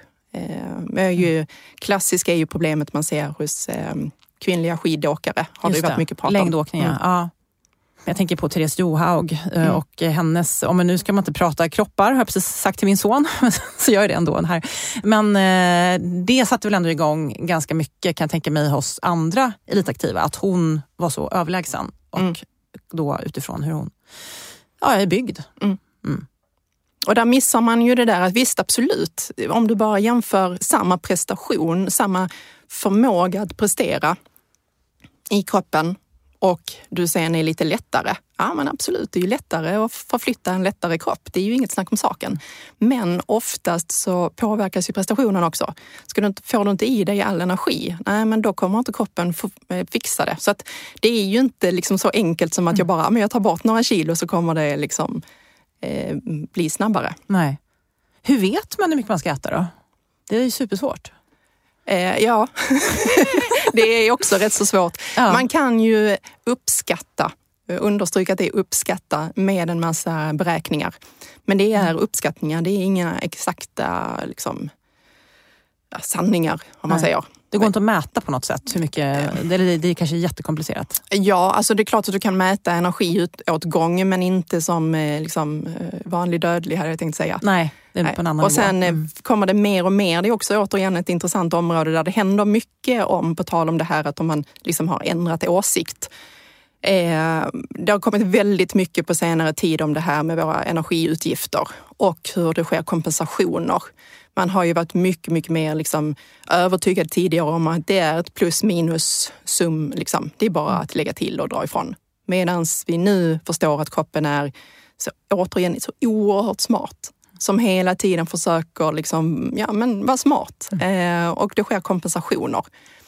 Klassiskt är ju problemet man ser hos kvinnliga skidåkare. Har det varit mycket prat om. Längdåkningar, ja. Jag tänker på Therese Johaug och hennes, men nu ska man inte prata kroppar, har jag precis sagt till min son, så gör jag det ändå här. Men det satte väl ändå igång ganska mycket, kan jag tänka mig, hos andra elitaktiva, att hon var så överlägsen och då utifrån hur hon är byggd. Och där missar man ju det där att visst, absolut, om du bara jämför samma prestation, samma förmåga att prestera i kroppen och du sen är lite lättare. Ja, men absolut, det är ju lättare att förflytta en lättare kropp. Det är ju inget snack om saken. Men oftast så påverkas ju prestationen också. Får du inte i dig all energi, nej, men då kommer inte kroppen fixa det. Så att det är ju inte liksom så enkelt som att jag tar bort några kilo så kommer det liksom bli snabbare. Nej. Hur vet man hur mycket man ska äta då? Det är ju supersvårt. Ja, det är också rätt så svårt. Ja. Man kan ju understryka att det är uppskatta med en massa beräkningar. Men det är uppskattningar, det är inga exakta sanningar, om man säger. Det går inte att mäta på något sätt hur mycket, det är kanske jättekomplicerat. Ja, alltså det är klart att du kan mäta energiåtgång, men inte som vanlig dödlig, hade jag tänkt säga. Nej, det är på en annan nivå. Och sen kommer det mer och mer, det är också återigen ett intressant område där det händer mycket på tal om det här att om man har ändrat åsikt. Det har kommit väldigt mycket på senare tid om det här med våra energiutgifter och hur det sker kompensationer. Man har ju varit mycket, mycket mer övertygad tidigare om att det är ett plus minus sum. Det är bara att lägga till och dra ifrån. Medan vi nu förstår att kroppen är så oerhört smart. Som hela tiden försöker vara smart. Och det sker kompensationer.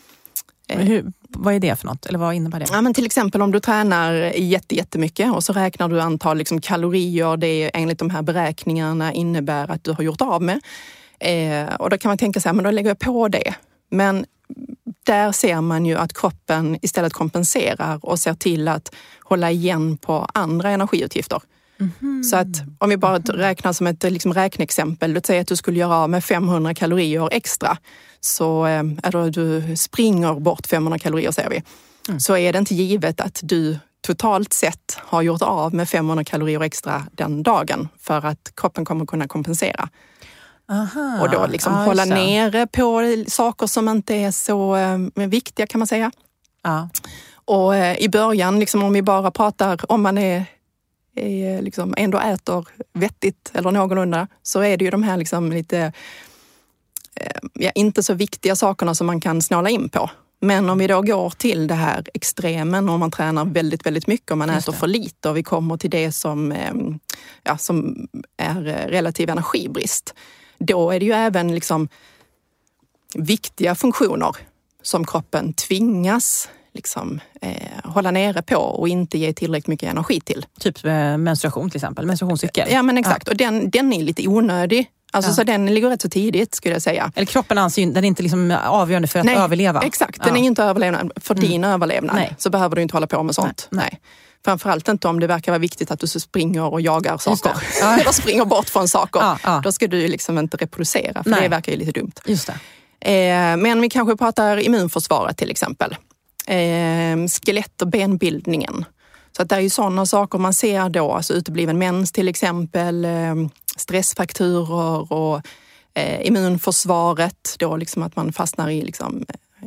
Vad är det för något? Eller vad innebär det? Ja, men till exempel om du tränar jättemycket och så räknar du antal kalorier. Det är enligt de här beräkningarna innebär att du har gjort av med. Och då kan man tänka sig, men då lägger jag på det. Men där ser man ju att kroppen istället kompenserar och ser till att hålla igen på andra energiutgifter. Så att om vi bara räknar som ett liksom räkneexempel, låt säga att du skulle göra av med 500 kalorier extra, så eller du springer bort 500 kalorier säger vi, så är det inte givet att du totalt sett har gjort av med 500 kalorier extra den dagen, för att kroppen kommer kunna kompensera. Aha, och då liksom hålla nere på saker som inte är så viktiga kan man säga. Ja. Och i början, liksom, om vi bara pratar, om man är liksom ändå äter vettigt eller någorlunda, så är det ju de här liksom lite inte så viktiga sakerna som man kan snåla in på. Men om vi då går till det här extremen och man tränar väldigt, väldigt mycket och man äter för lite och vi kommer till det som är relativ energibrist, då är det ju även liksom viktiga funktioner som kroppen tvingas liksom, hålla nere på och inte ge tillräckligt mycket energi till. Typ menstruation till exempel, menstruationscykel. Ja men exakt, och den är lite onödig. Alltså så den ligger rätt så tidigt skulle jag säga. Eller kroppen anser den är inte liksom avgörande för att överleva. Exakt, den är inte överlevnad. För din överlevnad så behöver du inte hålla på med sånt. Nej. Framförallt inte om det verkar vara viktigt att du springer och jagar saker. Eller springer bort från saker. Då ska du liksom inte reproducera, för det verkar ju lite dumt. Just det. Men vi kanske pratar immunförsvaret till exempel. Skelett- och benbildningen. Så att det är ju sådana saker man ser då, alltså utebliven mens till exempel, stressfaktorer och immunförsvaret, då liksom att man fastnar i, liksom,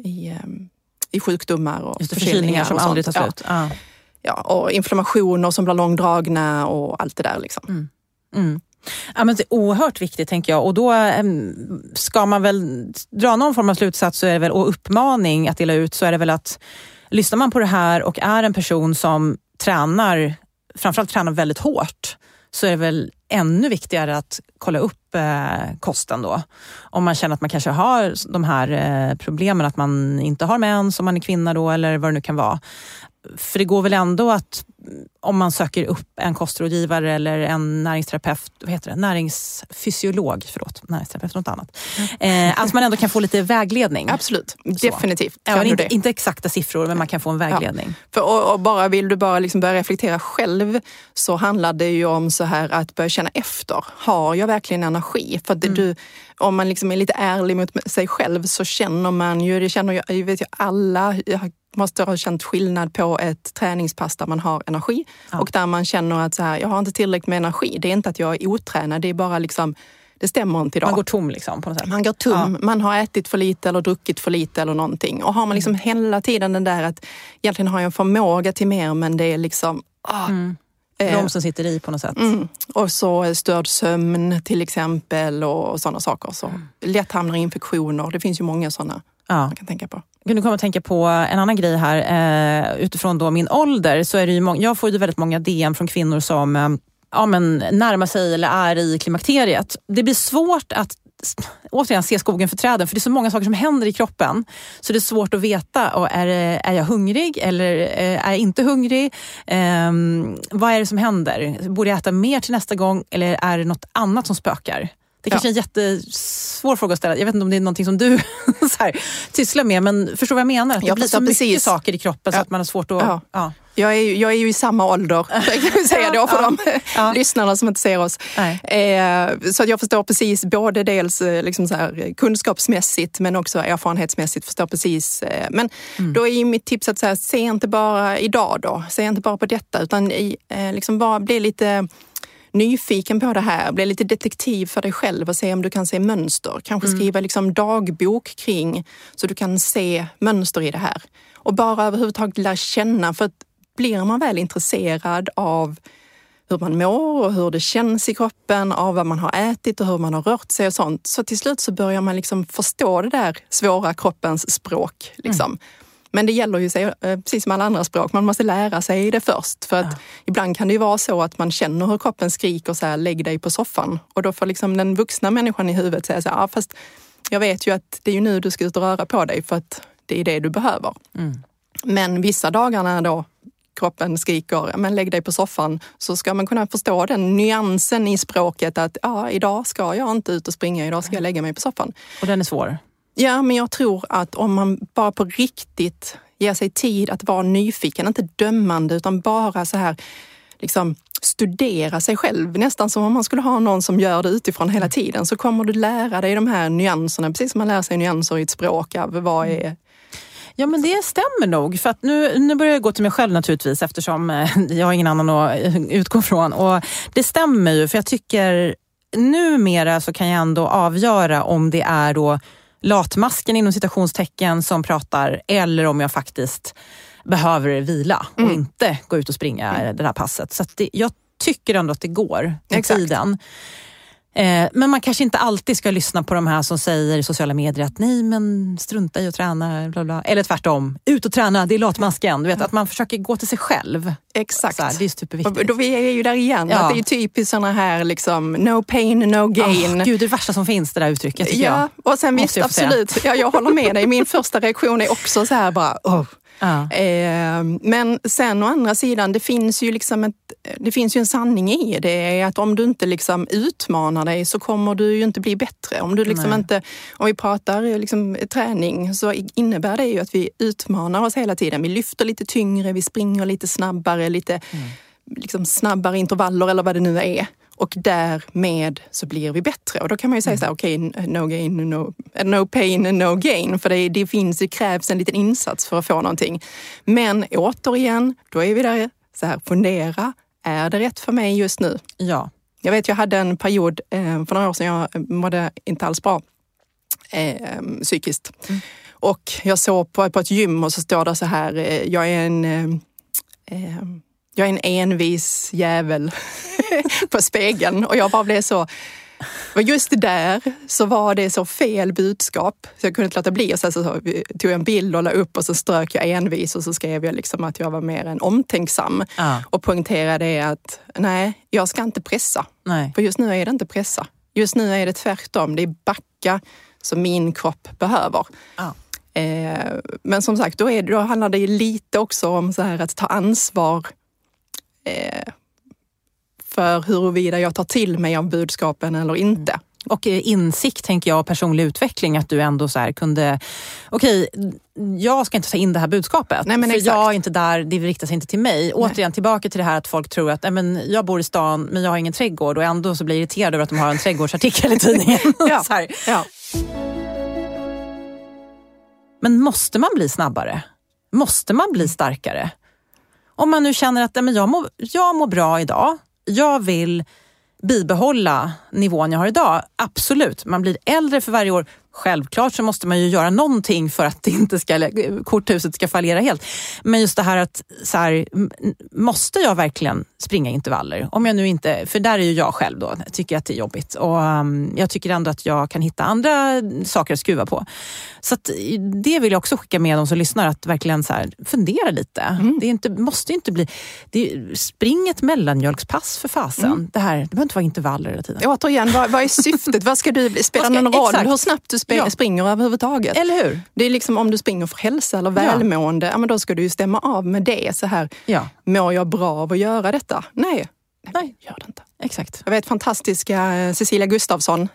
i sjukdomar och förkylningar som aldrig tar slut. Ja, och inflammationer som blir långdragna och allt det där liksom. Ja, men det är oerhört viktigt tänker jag, och då ska man väl dra någon form av slutsats, så är det väl, och uppmaning att dela ut, så är det väl att lyssnar man på det här och är en person som framförallt tränar väldigt hårt, så är det väl ännu viktigare att kolla upp kosten då. Om man känner att man kanske har de här problemen, att man inte har mens, om man är kvinna då, eller vad det nu kan vara. För det går väl ändå att, om man söker upp en kostrådgivare eller en näringsterapeut, näringsfysiolog, näringsterapeut, något annat. Att man ändå kan få lite vägledning. Absolut, definitivt. Inte exakta siffror, men man kan få en vägledning. Ja. Och vill du bara liksom börja reflektera själv, så handlar det ju om så här att börja känna efter. Har jag verkligen energi? För om man liksom är lite ärlig mot sig själv, så känner man ju, jag vet ju alla, jag måste ha känt skillnad på ett träningspass där man har energi och där man känner att så här, jag har inte tillräckligt med energi. Det är inte att jag är otränad, det är bara liksom, det stämmer inte idag. Man går tom liksom på något sätt. Man går tom, man har ätit för lite eller druckit för lite eller någonting. Och har man liksom hela tiden den där att egentligen har jag en förmåga till mer, men det är liksom bromsen sitter i på något sätt. Och så störd sömn till exempel och sådana saker. Så lätt hamnar infektioner. Det finns ju många sådana man kan tänka på. Nu kommer jag att tänka på en annan grej här. Utifrån då min ålder så är det ju jag får ju väldigt många DM från kvinnor som närmar sig eller är i klimakteriet. Det blir svårt att återigen se skogen för träden, för det är så många saker som händer i kroppen, så det är svårt att veta, och är jag hungrig eller är jag inte hungrig? Vad är det som händer? Borde jag äta mer till nästa gång, eller är det något annat som spökar? Det är kanske är en jättesvår fråga att ställa. Jag vet inte om det är någonting som du så här, sysslar med, men förstår vad jag menar? Att det blir så mycket saker i kroppen så att man har svårt att... Jag är ju i samma ålder, kan vi säga då, för de lyssnarna som inte ser oss. Så att jag förstår precis, både dels liksom så här, kunskapsmässigt men också erfarenhetsmässigt förstår precis. Men då är ju mitt tips att säga, se inte bara idag då, se inte bara på detta, utan liksom bara bli lite nyfiken på det här, bli lite detektiv för dig själv och se om du kan se mönster. Kanske skriva liksom dagbok kring, så du kan se mönster i det här. Och bara överhuvudtaget lära känna, för att blir man väl intresserad av hur man mår och hur det känns i kroppen, av vad man har ätit och hur man har rört sig och sånt, så till slut så börjar man liksom förstå det där svåra kroppens språk. Liksom. Men det gäller ju sig, precis som alla andra språk, man måste lära sig det först. För att ibland kan det ju vara så att man känner hur kroppen skriker så här, lägg dig på soffan. Och då får liksom den vuxna människan i huvudet säga så här, fast jag vet ju att det är ju nu du ska ut och röra på dig, för att det är det du behöver. Men vissa dagar när då kroppen skriker, men lägg dig på soffan, så ska man kunna förstå den nyansen i språket att idag ska jag inte ut och springa, idag ska jag lägga mig på soffan. Och den är svår? Ja, men jag tror att om man bara på riktigt ger sig tid att vara nyfiken, inte dömande, utan bara så här liksom studera sig själv. Nästan som om man skulle ha någon som gör det utifrån hela tiden. Så kommer du lära dig de här nyanserna. Precis som man lär sig nyanser i ett språk av vad är... Ja, men det stämmer nog. För att nu börjar jag gå till mig själv naturligtvis, eftersom jag har ingen annan att utgå från. Och det stämmer ju, för jag tycker numera så kan jag ändå avgöra om det är då latmasken inom citationstecken som pratar, eller om jag faktiskt behöver vila och inte gå ut och springa det här passet. Så att jag tycker ändå att det går i tiden. Men man kanske inte alltid ska lyssna på de här som säger i sociala medier att nej, men strunta i att träna, bla bla. Eller tvärtom, ut och träna, det är latmasken. Du vet, att man försöker gå till sig själv. Exakt. Här, det är superviktigt. Och då vi är ju där igen, att det är typiskt sådana här liksom, no pain, no gain. Gud, det är värsta som finns, det där uttrycket, tycker jag. Och sen visst, absolut, jag håller med dig. Min första reaktion är också så här bara, men sen å andra sidan, det finns ju en sanning i det, är att om du inte liksom utmanar dig så kommer du ju inte bli bättre. Om du liksom inte, om vi pratar liksom träning, så innebär det ju att vi utmanar oss hela tiden. Vi lyfter lite tyngre, vi springer lite snabbare, lite liksom snabbare intervaller eller vad det nu är. Och därmed så blir vi bättre. Och då kan man ju säga så här, okej, no gain, no pain, no gain. För det krävs en liten insats för att få någonting. Men återigen, då är vi där så här, fundera, är det rätt för mig just nu? Ja. Jag vet, jag hade en period för några år sedan, jag mådde inte alls bra psykiskt. Och jag såg på ett gym och så står det så här, jag är en envis jävel på spegeln, och jag bara blev så... Och just där så var det så fel budskap så jag kunde inte låta bli. Och så tog jag en bild och la upp och så strök jag envis och så skrev jag liksom att jag var mer än omtänksam. Och poängterade att nej, jag ska inte pressa. Nej. För just nu är det inte pressa. Just nu är det tvärtom. Det är backa som min kropp behöver. Men som sagt, då handlar det lite också om så här att ta ansvar för huruvida jag tar till mig av budskapen eller inte. Och insikt, tänker jag, personlig utveckling, att du ändå så här kunde, okej, jag ska inte ta in det här budskapet. Nej, men för jag är inte där, det riktar sig inte till mig. Återigen tillbaka till det här att folk tror att jag bor i stan men jag har ingen trädgård, och ändå så blir jag irriterad över att de har en trädgårdsartikel i tidningen. Så här. Men måste man bli snabbare? Måste man bli starkare? Om man nu känner att jag mår bra idag, jag vill bibehålla nivån jag har idag. Absolut, man blir äldre för varje år. Självklart så måste man ju göra någonting för att det inte ska, korthuset ska fallera helt. Men just det här att så här, måste jag verkligen springa intervaller? Om jag nu inte, för där är ju jag själv då, tycker att det är jobbigt. Och jag tycker ändå att jag kan hitta andra saker att skruva på. Så att det vill jag också skicka med de som lyssnar, att verkligen så här, fundera lite. Det måste inte bli, spring ett mellanmjölkspass för fasen. Det behöver inte vara intervaller hela tiden. Återigen, vad är syftet? Vad ska du spela någon roll? Exakt. Hur snabbt du springer överhuvudtaget. Eller hur? Det är liksom om du springer för hälsa eller välmående, men då ska du ju stämma av med det. Så här, mår jag bra av att göra detta? Nej, gör det inte. Exakt. Jag vet fantastiska Cecilia Gustafsson.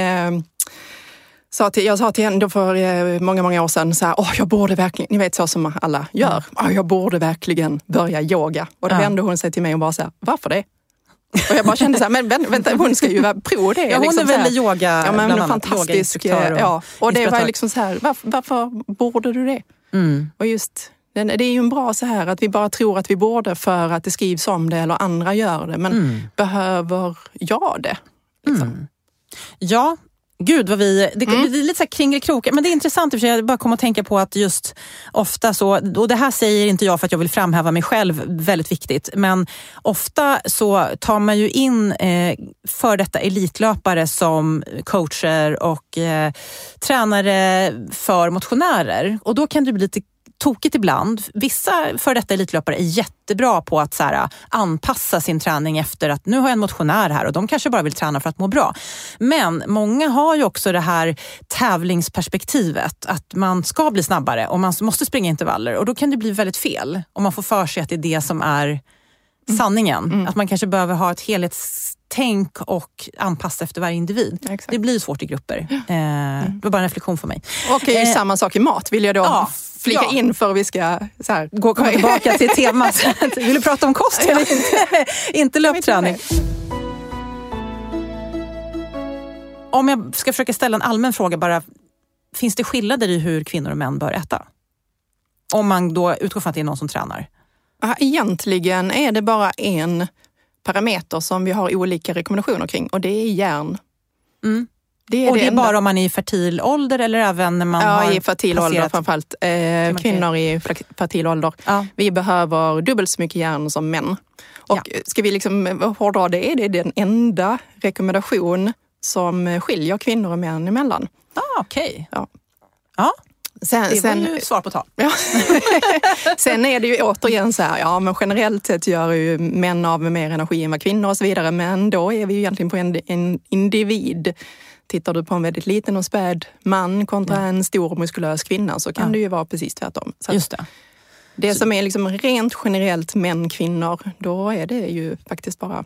Jag sa till henne för många år sedan så här, jag borde verkligen, ni vet så som alla gör, jag borde verkligen börja yoga. Och då vände hon sig till mig och bara så här, varför det? Och jag bara kände så här, men vänta, hon ska ju prova det. Ja, hon liksom är väl yoga, ja, men bland annat, fantastisk. Och det var liksom så här, varför borde du det? Och just, det är ju en bra så här att vi bara tror att vi borde för att det skrivs om det eller andra gör det. Men behöver jag det? Liksom? Ja. Gud vad det är lite så här kringelikrokar, men det är intressant, för jag bara kommer att tänka på att just ofta så, och det här säger inte jag för att jag vill framhäva mig själv, väldigt viktigt, men ofta så tar man ju in för detta elitlöpare som coacher och tränare för motionärer, och då kan det bli lite tokigt ibland. Vissa för detta elitlöpare är jättebra på att så här, anpassa sin träning efter att nu har jag en motionär här och de kanske bara vill träna för att må bra. Men många har ju också det här tävlingsperspektivet, att man ska bli snabbare och man måste springa intervaller, och då kan det bli väldigt fel om man får för sig att det är det som är sanningen. Att man kanske behöver ha ett helhetstänk och anpassa efter varje individ. Exakt. Det blir svårt i grupper. Det var bara en reflektion för mig. Och samma sak i mat vill jag då flika in för att vi ska så här, komma tillbaka till temat. Vill du prata om kost eller inte löpträning? Om jag ska försöka ställa en allmän fråga bara. Finns det skillnader i hur kvinnor och män bör äta? Om man då utgår från att det är någon som tränar. Egentligen är det bara en parameter som vi har olika rekommendationer kring. Och det är järn. Det är bara om man är i fertil ålder eller även när man har i fertil ålder framförallt. Kvinnor i fertil ålder. Ja. Vi behöver dubbelt så mycket järn som män. Och ska vi liksom hårdra det, är det den enda rekommendation som skiljer kvinnor och män emellan. Okej. Ja. Det var ju svar på tal. Ja. Sen är det ju återigen så här, men generellt sett gör ju män av med mer energi än vad kvinnor och så vidare. Men då är vi ju egentligen på en individ. Tittar du på en väldigt liten och späd man kontra en stor muskulös kvinna så kan det ju vara precis tvärtom. Så just det. Det som är liksom rent generellt män-kvinnor, då är det ju faktiskt bara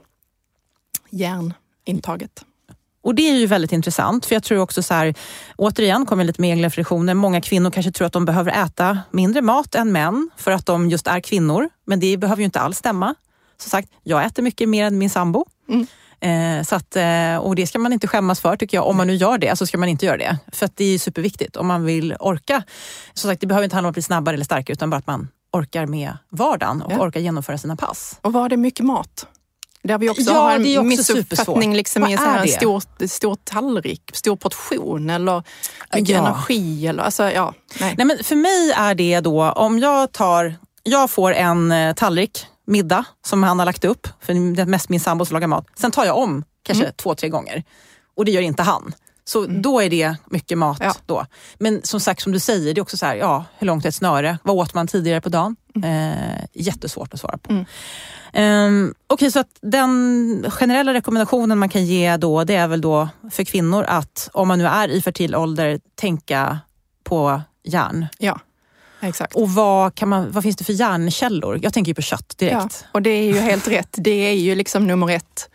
järnintaget. Och det är ju väldigt intressant, för jag tror också så här, återigen kommer lite med egna reflektioner. Många kvinnor kanske tror att de behöver äta mindre mat än män för att de just är kvinnor. Men det behöver ju inte alls stämma. Som sagt, jag äter mycket mer än min sambo. Så att, och det ska man inte skämmas för tycker jag. Om man nu gör det så ska man inte göra det. För att det är superviktigt om man vill orka. Som sagt, det behöver inte handla om att bli snabbare eller starkare utan bara att man orkar med vardagen och orkar genomföra sina pass. Och vad är det mycket mat? Där vi också har en missuppfattning liksom i en så här stor tallrik, stor portion eller mycket energi. Eller, Nej, men för mig är det då, om jag får en tallrik middag som han har lagt upp, för det är mest min sambo som lagar mat. Sen tar jag om kanske 2-3 gånger. Och det gör inte han. Så då är det mycket mat då. Men som sagt, som du säger, det är också så här, hur långt är ett snöre? Vad åt man tidigare på dagen? Jättesvårt att svara på. Okej, så att den generella rekommendationen man kan ge då, det är väl då för kvinnor att om man nu är i fertil ålder, tänka på järn. Ja. Exakt. Och vad finns det för järnkällor? Jag tänker ju på kött direkt. Ja, och det är ju helt rätt. Det är ju liksom nummer 1.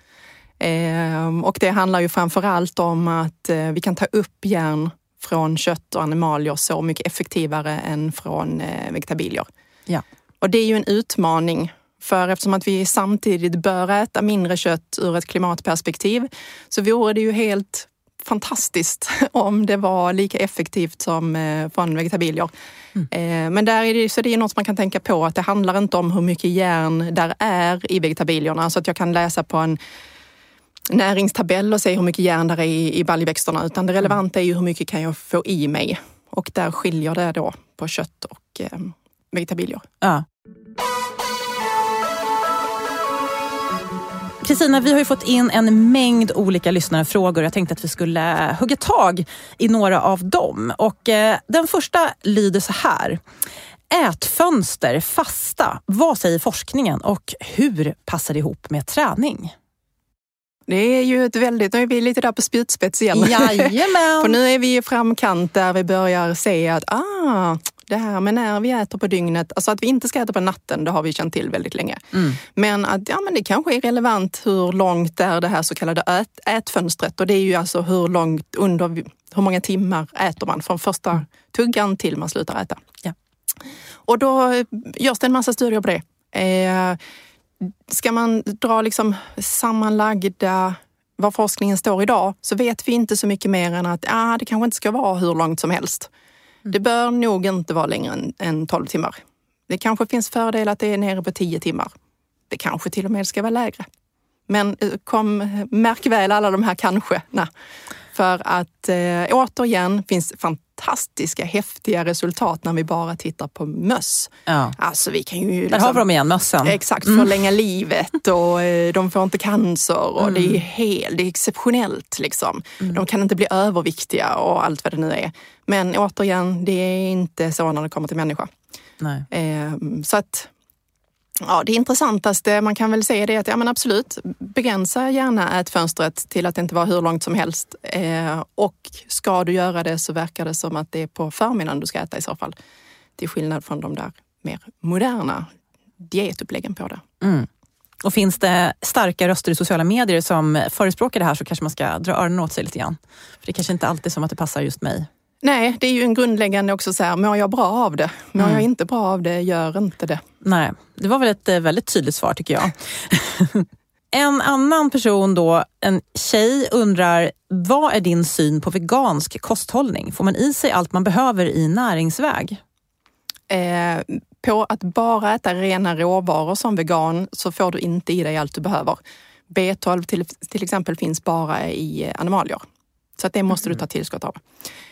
Och det handlar ju framförallt om att vi kan ta upp järn från kött och animalier så mycket effektivare än från vegetabilier. Ja. Och det är ju en utmaning. För eftersom att vi samtidigt bör äta mindre kött ur ett klimatperspektiv så vore det ju helt fantastiskt om det var lika effektivt som från vegetabilier. Men där är det, så det är något man kan tänka på att det handlar inte om hur mycket järn där är i vegetabilierna så att jag kan läsa på en näringstabell och se hur mycket järn där är i baljväxterna utan det relevanta är ju hur mycket kan jag få i mig och där skiljer det då på kött och vegetabilier. Ja. Kristina, vi har ju fått in en mängd olika lyssnarfrågor. Jag tänkte att vi skulle hugga tag i några av dem. Och den första lyder så här. Ätfönster, fasta. Vad säger forskningen och hur passar det ihop med träning? Det är ju ett väldigt, nu är vi lite där på spjutspets igen. Jajamän. För nu är vi i framkant där vi börjar se att det här med när vi äter på dygnet, alltså att vi inte ska äta på natten, det har vi känt till väldigt länge. Men att men det kanske är relevant hur långt är det här så kallade ätfönstret och det är ju alltså hur långt under, hur många timmar äter man från första tuggan till man slutar äta. Ja. Och då görs det en massa studier på det. Ska man dra liksom sammanlagda vad forskningen står idag så vet vi inte så mycket mer än att det kanske inte ska vara hur långt som helst. Det bör nog inte vara längre än 12 timmar. Det kanske finns fördel att det är nere på 10 timmar. Det kanske till och med ska vara lägre. Men märk väl alla de här kanske. För att återigen finns fantastiska, häftiga resultat när vi bara tittar på möss. Ja. Alltså vi kan ju... Där har vi dem igen, mössen. Exakt, förlänga livet och de får inte cancer och det är exceptionellt liksom. De kan inte bli överviktiga och allt vad det nu är. Men återigen, det är inte så när det kommer till människa. Nej. Så att... Ja, det intressantaste man kan väl säga det är att men absolut, begränsa gärna ätfönstret till att det inte var hur långt som helst. Och ska du göra det så verkar det som att det är på förmiddagen du ska äta i så fall. Till skillnad från de där mer moderna dietuppläggen på det. Och finns det starka röster i sociala medier som förespråkar det här så kanske man ska dra öronen åt sig lite grann. För det kanske inte alltid är som att det passar just mig. Nej, det är ju en grundläggande också så här, mår jag bra av det? Mår jag inte bra av det, gör inte det. Nej, det var väl ett väldigt tydligt svar tycker jag. En annan person då, en tjej, undrar: vad är din syn på vegansk kosthållning? Får man i sig allt man behöver i näringsväg? På att bara äta rena råvaror som vegan så får du inte i dig allt du behöver. B12 till exempel finns bara i animalier. Så att det måste du ta tillskott av.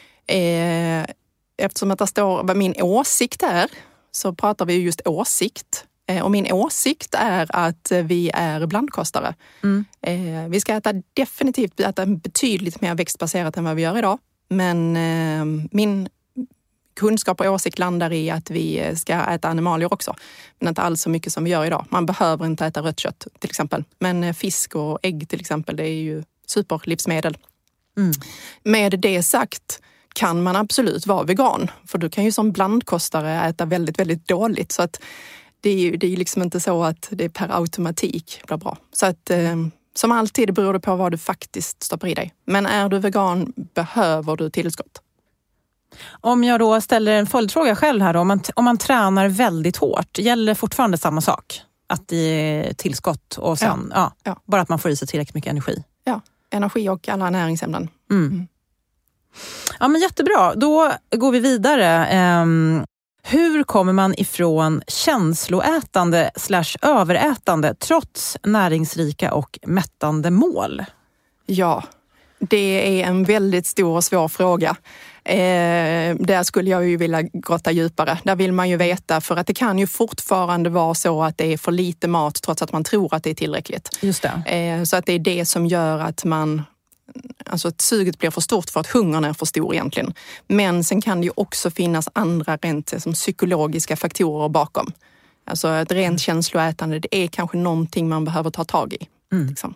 Eftersom att det står vad min åsikt är, så pratar vi just åsikt. Och min åsikt är att vi är blandkostare. Vi ska definitivt äta betydligt mer växtbaserat än vad vi gör idag. Men min kunskap och åsikt landar i att vi ska äta animalier också. Men inte alls så mycket som vi gör idag. Man behöver inte äta rött kött till exempel. Men fisk och ägg till exempel, det är ju superlivsmedel. Med det sagt kan man absolut vara vegan. För du kan ju som blandkostare äta väldigt, väldigt dåligt. Så att det är ju liksom inte så att det per automatik blir bra. Så att som alltid beror det på vad du faktiskt stoppar i dig. Men är du vegan behöver du tillskott. Om jag då ställer en följdfråga själv här då, om man tränar väldigt hårt, gäller fortfarande samma sak? Att det är tillskott och sen, bara att man får i sig tillräckligt mycket energi? Ja, energi och alla näringsämnen. Ja, men jättebra. Då går vi vidare. Hur kommer man ifrån känsloätande / överätande trots näringsrika och mättande mål? Ja, det är en väldigt stor och svår fråga. Där skulle jag ju vilja grotta djupare. Där vill man ju veta, för att det kan ju fortfarande vara så att det är för lite mat trots att man tror att det är tillräckligt. Just det. Så att det är det som gör att att suget blir för stort för att hungern är för stor egentligen. Men sen kan det ju också finnas andra rent som psykologiska faktorer bakom. Alltså ett rent känsloätande, det är kanske någonting man behöver ta tag i. Liksom.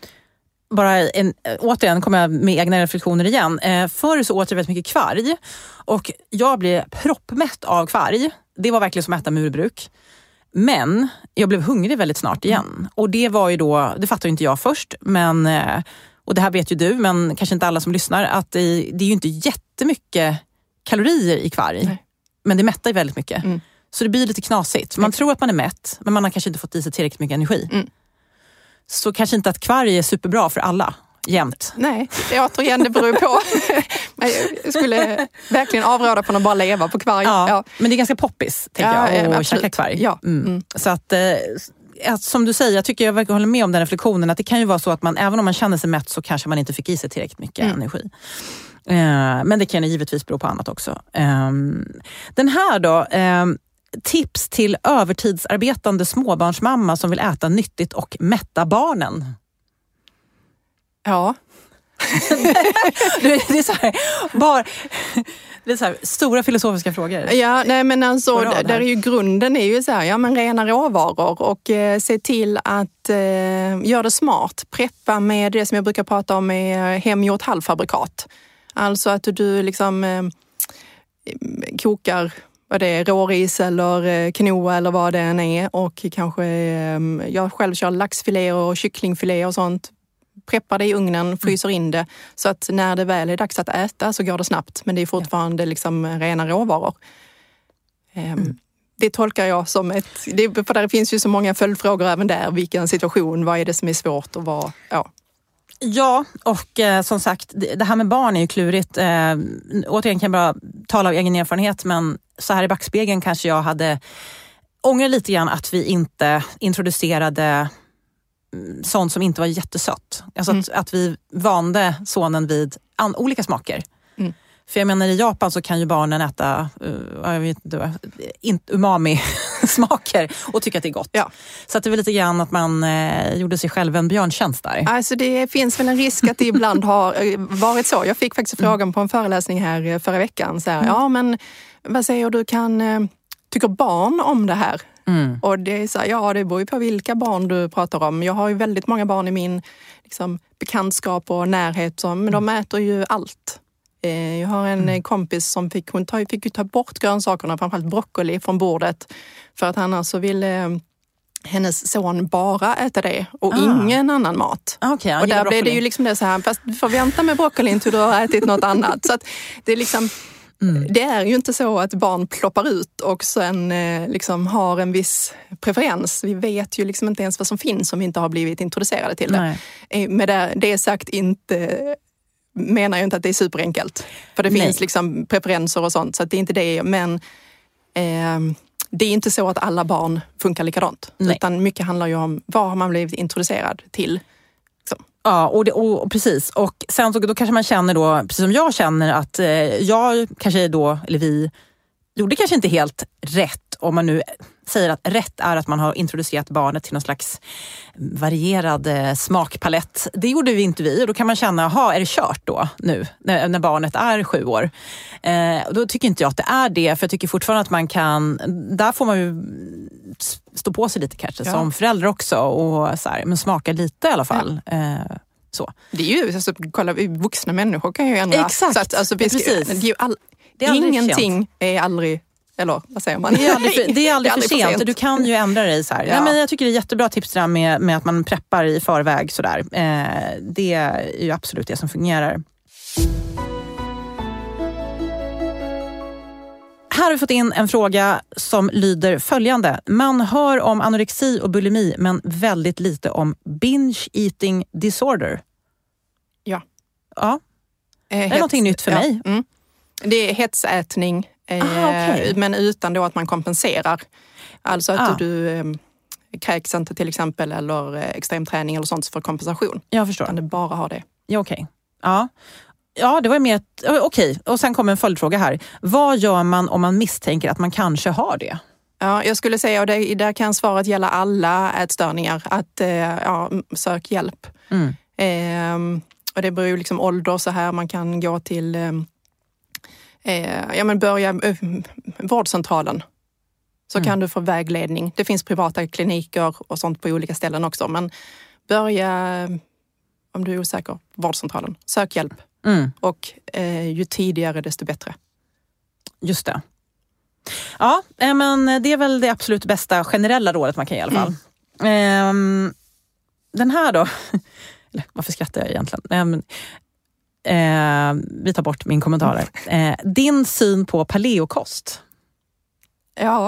Återigen kommer jag med egna reflektioner igen. Förr så åt jag väldigt mycket kvarg och jag blev proppmätt av kvarg. Det var verkligen som att äta murbruk. Men jag blev hungrig väldigt snart igen. Och det var ju då, det fattade inte jag först, men, och det här vet ju du, men kanske inte alla som lyssnar, att det är ju inte jättemycket kalorier i kvarg. Nej. Men det mättar ju väldigt mycket. Så det blir lite knasigt. Man tror att man är mätt, men man har kanske inte fått i sig tillräckligt mycket energi. Så kanske inte att kvarg är superbra för alla jämt. Nej, det beror på. Jag skulle verkligen avråda från att bara leva på kvarg. Ja. Men det är ganska poppis, tänker jag, att käka kvarg. Ja. Så att som du säger, jag tycker jag verkligen håller med om den reflektionen, att det kan ju vara så att man, även om man känner sig mätt, så kanske man inte fick i sig tillräckligt mycket energi. Men det kan givetvis bero på annat också. Den här då... tips till övertidsarbetande småbarnsmamma som vill äta nyttigt och mätta barnen. Ja. Det är så här stora filosofiska frågor. Ja, nej men alltså där är ju grunden är ju så här, men rena råvaror och se till att göra det smart. Preppa med det som jag brukar prata om med hemgjort halvfabrikat. Alltså att du liksom kokar vad det är, råris eller quinoa eller vad det än är, och kanske jag själv kör laxfilé och kycklingfilé och sånt. Preppar det i ugnen, fryser in det så att när det väl är dags att äta så går det snabbt, men det är fortfarande liksom rena råvaror. Det tolkar jag som för där finns ju så många följdfrågor även där. Vilken situation, vad är det som är svårt och vad, Ja, och som sagt, det här med barn är ju klurigt. Återigen kan jag bara tala av egen erfarenhet, men så här i backspegeln kanske jag hade ångrat lite grann att vi inte introducerade sånt som inte var jättesött. Alltså att vi vande sonen vid olika smaker. För jag menar, i Japan så kan ju barnen äta umami-smaker och tycka att det är gott. Ja. Så att det var lite grann att man gjorde sig själv en björntjänst där. Alltså det finns väl en risk att det ibland har varit så. Jag fick faktiskt frågan på en föreläsning här förra veckan. Så här, ja men vad säger du, tycker barn om det här? Och det är så här, det beror ju på vilka barn du pratar om. Jag har ju väldigt många barn i min bekantskap och närhet, men de äter ju allt. Jag har en kompis som fick ta bort grönsakerna, framförallt broccoli, från bordet för att han alltså ville hennes son bara äter det och ingen annan mat. Okay, och där blev det ju liksom det så här, fast du får vänta med broccolin till du har ätit något annat. Så att det är liksom, det är ju inte så att barn ploppar ut och sen liksom har en viss preferens. Vi vet ju liksom inte ens vad som finns om vi inte har blivit introducerade till det. Med det sagt menar jag inte att det är superenkelt. För det finns liksom preferenser och sånt, så att det är inte det. Men det är inte så att alla barn funkar likadant. Utan mycket handlar ju om vad har man blivit introducerad till. Så. Ja, och precis. Och sen så, då kanske man känner då, precis som jag känner, att jag kanske då, eller vi, gjorde kanske inte helt rätt, om man nu säger att rätt är att man har introducerat barnet till någon slags varierad smakpalett. Det gjorde vi inte vi, och då kan man känna, är det kört då nu när barnet är 7 år? Då tycker inte jag att det är det, för jag tycker fortfarande att man kan, där får man ju stå på sig lite kanske som förälder också, och så här, men smaka lite i alla fall. Så. Det är ju, alltså, kolla, vuxna människor kan ju ändra. Exakt, så att, alltså, precis. Det är ingenting är aldrig, eller vad säger man? Det är aldrig för sent. Du kan ju ändra dig så här. Ja. Men jag tycker det är jättebra tips där med att man preppar i förväg så där. Det är ju absolut det som fungerar. Här har vi fått in en fråga som lyder följande. Man hör om anorexi och bulimi, men väldigt lite om binge eating disorder. Ja. Det är någonting nytt för mig. Mm. Det är hetsätning, men utan då att man kompenserar. Alltså att du kräks inte till exempel, eller extremträning eller sånt för kompensation. Jag förstår. Utan det bara har det. Ja, okej. Ja, det var mer okej. Och sen kommer en följdfråga här. Vad gör man om man misstänker att man kanske har det? Ja, jag skulle säga, och där kan svaret gälla alla ätstörningar, att sök hjälp. Och det beror ju liksom ålder så här. Man kan gå till börja vårdcentralen. Så kan du få vägledning. Det finns privata kliniker och sånt på olika ställen också. Men börja, om du är osäker, vårdcentralen. Sök hjälp. Och ju tidigare desto bättre. Just det. Ja, men det är väl det absolut bästa generella rådet man kan ge i alla fall. Den här då. Varför skrattar jag egentligen? Vi tar bort min kommentar. Din syn på paleokost? Ja.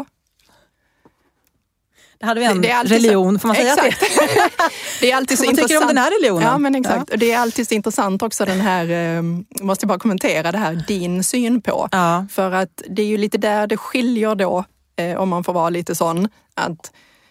Det hade vi en religion, får man säga. Exakt. Det är alltid så intressant. Vad tycker du om den här religionen? Ja, men exakt. Ja. Det är alltid så intressant också den här, måste jag bara kommentera det här, din syn på. Ja. För att det är ju lite där det skiljer då, om man får vara lite sån, att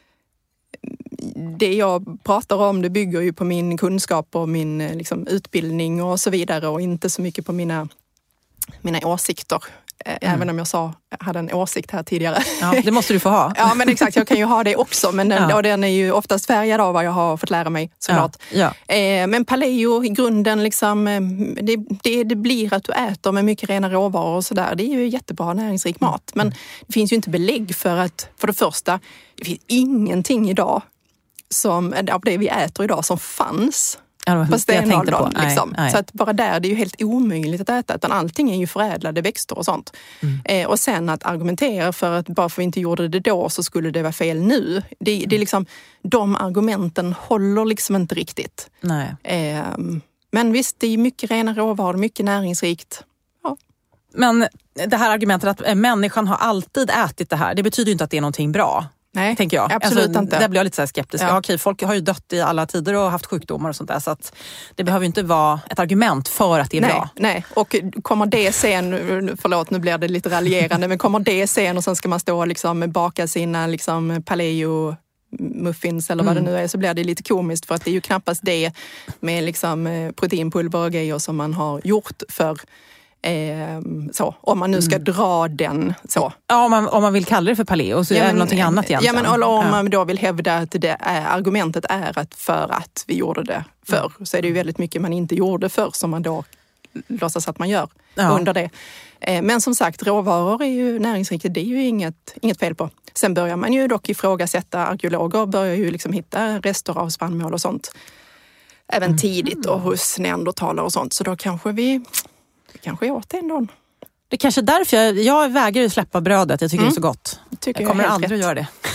det jag pratar om, det bygger ju på min kunskap och min liksom, utbildning och så vidare, och inte så mycket på mina åsikter. Även om jag hade en åsikt här tidigare. Ja, det måste du få ha. Ja, men exakt, jag kan ju ha det också. Men den är ju oftast färgad av vad jag har fått lära mig, såklart. Ja. Men paleo i grunden, liksom, det blir att du äter med mycket rena råvaror och sådär. Det är ju jättebra näringsrik mat. Men det finns ju inte belägg för att, för det första, det finns ingenting idag av det vi äter idag som fanns på stenåldern. Liksom. Så att bara där, det är ju helt omöjligt att äta, utan allting är ju förädlade växter och sånt. Och sen att argumentera för att bara för vi inte gjorde det då så skulle det vara fel nu. Det är liksom, de argumenten håller liksom inte riktigt. Nej. Men visst, det är mycket rena råvaror, mycket näringsrikt. Ja. Men det här argumentet att människan har alltid ätit det här, det betyder ju inte att det är någonting bra. Nej, tänker jag. Absolut inte. Där blir jag lite så här skeptisk. Ja. Okej, folk har ju dött i alla tider och haft sjukdomar och sånt där, så att det behöver ju inte vara ett argument för att det är bra. Nej, och kommer det sen, förlåt nu blir det lite raljerande, men kommer det sen och sen ska man stå och liksom baka sina liksom paleo muffins eller vad det nu är, så blir det lite komiskt, för att det är ju knappast det med liksom proteinpulver och grejer som man har gjort för så, om man nu ska dra den så. Ja, om man vill kalla det för paleo så är det någonting annat egentligen. Ja, men om man då vill hävda att argumentet är att för att vi gjorde det förr, så är det ju väldigt mycket man inte gjorde förr som man då låtsas att man gör under det. Men som sagt, råvaror är ju näringsriktigt, det är ju inget fel på. Sen börjar man ju dock ifrågasätta, arkeologer börjar ju liksom hitta rester av spannmål och sånt. Även tidigt och hos neandertalare och sånt, så då kanske vi åt en dag. Det är kanske därför jag vägrar släppa brödet. Jag tycker det är så gott. Jag kommer aldrig att göra det.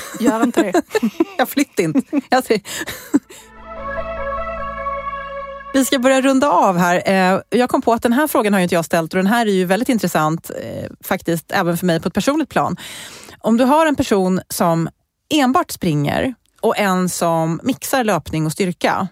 Gör inte det. Jag flyttar inte. Vi ska börja runda av här. Jag kom på att den här frågan har ju inte jag ställt och den här är ju väldigt intressant faktiskt även för mig på ett personligt plan. Om du har en person som enbart springer och en som mixar löpning och styrka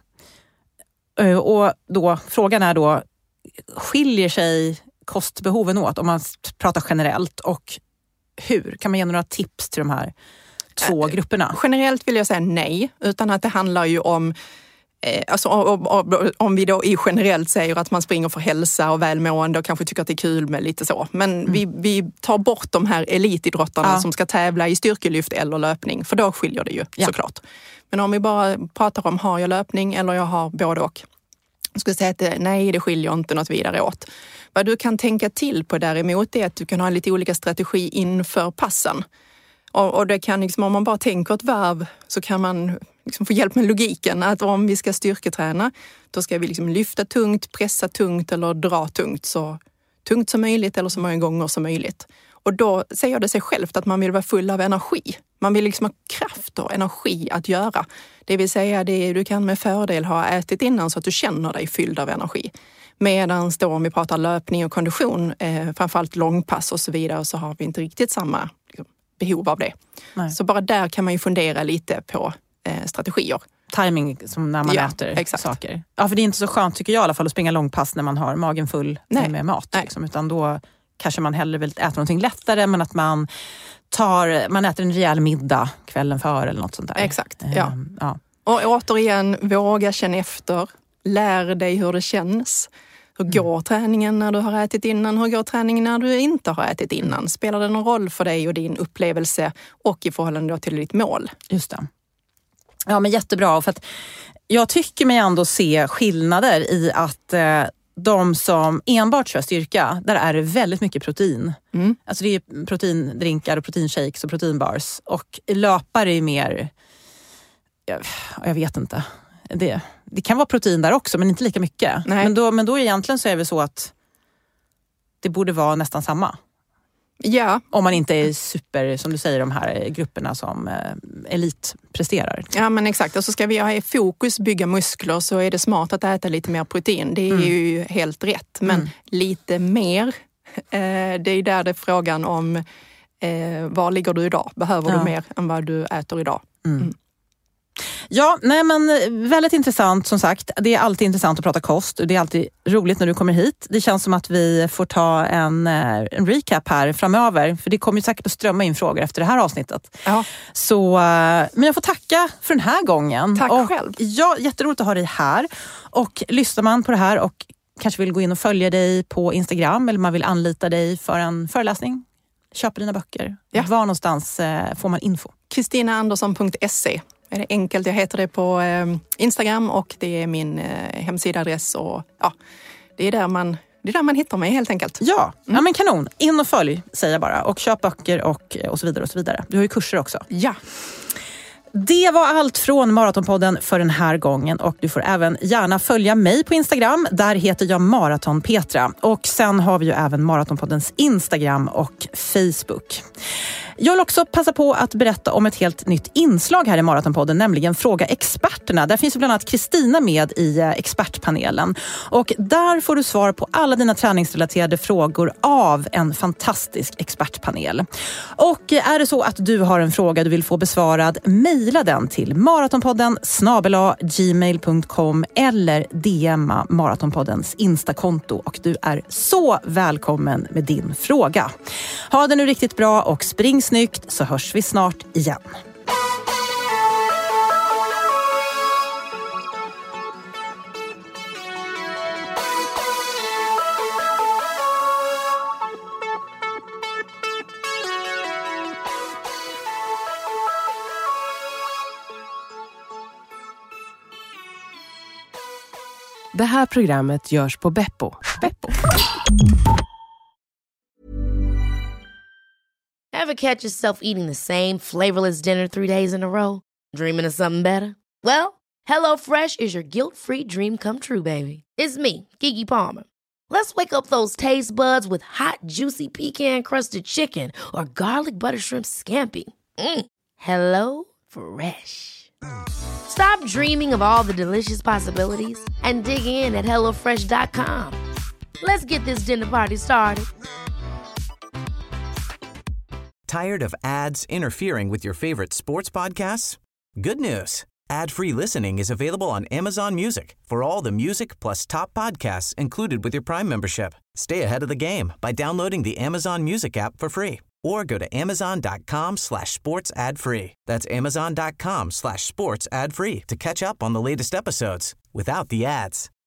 och då, frågan är då, skiljer sig kostbehoven åt om man pratar generellt och hur? Kan man ge några tips till de här två grupperna? Generellt vill jag säga nej, utan att det handlar ju om alltså om vi då generellt säger att man springer för hälsa och välmående och kanske tycker att det är kul med lite så. Men vi tar bort de här elitidrottarna som ska tävla i styrkelyft eller löpning, för då skiljer det ju såklart. Men om vi bara pratar om har jag löpning eller jag har både och. Jag skulle säga att nej, det skiljer inte något vidare åt. Vad du kan tänka till på däremot är att du kan ha lite olika strategi inför passen. Och det kan liksom, om man bara tänker ett varv så kan man liksom få hjälp med logiken. Att om vi ska styrketräna, då ska vi liksom lyfta tungt, pressa tungt eller dra tungt. Så tungt som möjligt eller så många gånger som möjligt. Och då säger det sig självt att man vill vara full av energi. Man vill liksom ha kraft och energi att göra. Det vill säga det du kan med fördel ha ätit innan så att du känner dig fylld av energi. Medan då om vi pratar löpning och kondition, framförallt långpass och så vidare, så har vi inte riktigt samma behov av det. Nej. Så bara där kan man ju fundera lite på strategier. Timing som när man äter saker. Ja, för det är inte så skönt tycker jag i alla fall att springa långpass när man har magen full med mat. Liksom, utan då kanske man hellre vill äta någonting lättare, men att man äter en rejäl middag kvällen före eller något sånt där. Exakt, ja. Och återigen, våga känna efter. Lär dig hur det känns. Hur går träningen när du har ätit innan? Hur går träningen när du inte har ätit innan? Spelar det någon roll för dig och din upplevelse och i förhållande till ditt mål? Just det. Ja, men jättebra. För att jag tycker mig ändå se skillnader i att de som enbart kör styrka, där är det väldigt mycket protein. Alltså det är proteindrinkar och proteinshakes och proteinbars. Och löpare är mer, jag vet inte. Det kan vara protein där också, men inte lika mycket. Men då egentligen så är det så att det borde vara nästan samma. Ja. Om man inte är super, som du säger, de här grupperna som elitpresterar. Ja, men exakt. Och så ska vi ha i fokus bygga muskler, så är det smart att äta lite mer protein. Det är ju helt rätt. Men lite mer, det är där det är frågan om var ligger du idag? Behöver du mer än vad du äter idag? Ja, nej men väldigt intressant som sagt. Det är alltid intressant att prata kost och det är alltid roligt när du kommer hit. Det känns som att vi får ta en recap här framöver, för det kommer ju säkert att strömma in frågor efter det här avsnittet. Ja. Så, men jag får tacka för den här gången. Tack själv. Ja, jätteroligt att ha dig här. Och lyssnar man på det här och kanske vill gå in och följa dig på Instagram eller man vill anlita dig för en föreläsning, köpa dina böcker. Ja. Var någonstans får man info? KristinaAndersson.se. Det är enkelt, jag heter det på Instagram och det är min hemsidaadress och ja, det är där man hittar mig helt enkelt. Ja, ja men kanon. In och följ säger jag bara och köp böcker och så vidare och så vidare. Du har ju kurser också. Ja. Det var allt från Maratonpodden för den här gången och du får även gärna följa mig på Instagram. Där heter jag Maraton Petra och sen har vi ju även Maratonpoddens Instagram och Facebook. Jag vill också passa på att berätta om ett helt nytt inslag här i Maratonpodden, nämligen Fråga experterna. Där finns ju bland annat Kristina med i expertpanelen. Och där får du svar på alla dina träningsrelaterade frågor av en fantastisk expertpanel. Och är det så att du har en fråga du vill få besvarad, mejla den till maratonpodden@gmail.com eller DMa Maratonpoddens Instakonto och du är så välkommen med din fråga. Ha det nu riktigt bra och spring snyggt så hörs vi snart igen. Det här programmet görs på Beppo. Ever catch yourself eating the same flavorless dinner 3 days in a row? Dreaming of something better? Well, HelloFresh is your guilt-free dream come true, baby. It's me, Keke Palmer. Let's wake up those taste buds with hot, juicy pecan-crusted chicken or garlic butter shrimp scampi. Hello Fresh. Stop dreaming of all the delicious possibilities and dig in at HelloFresh.com. Let's get this dinner party started. Tired of ads interfering with your favorite sports podcasts? Good news. Ad-free listening is available on Amazon Music for all the music plus top podcasts included with your Prime membership. Stay ahead of the game by downloading the Amazon Music app for free or go to amazon.com/sports ad free. That's amazon.com/sports ad free to catch up on the latest episodes without the ads.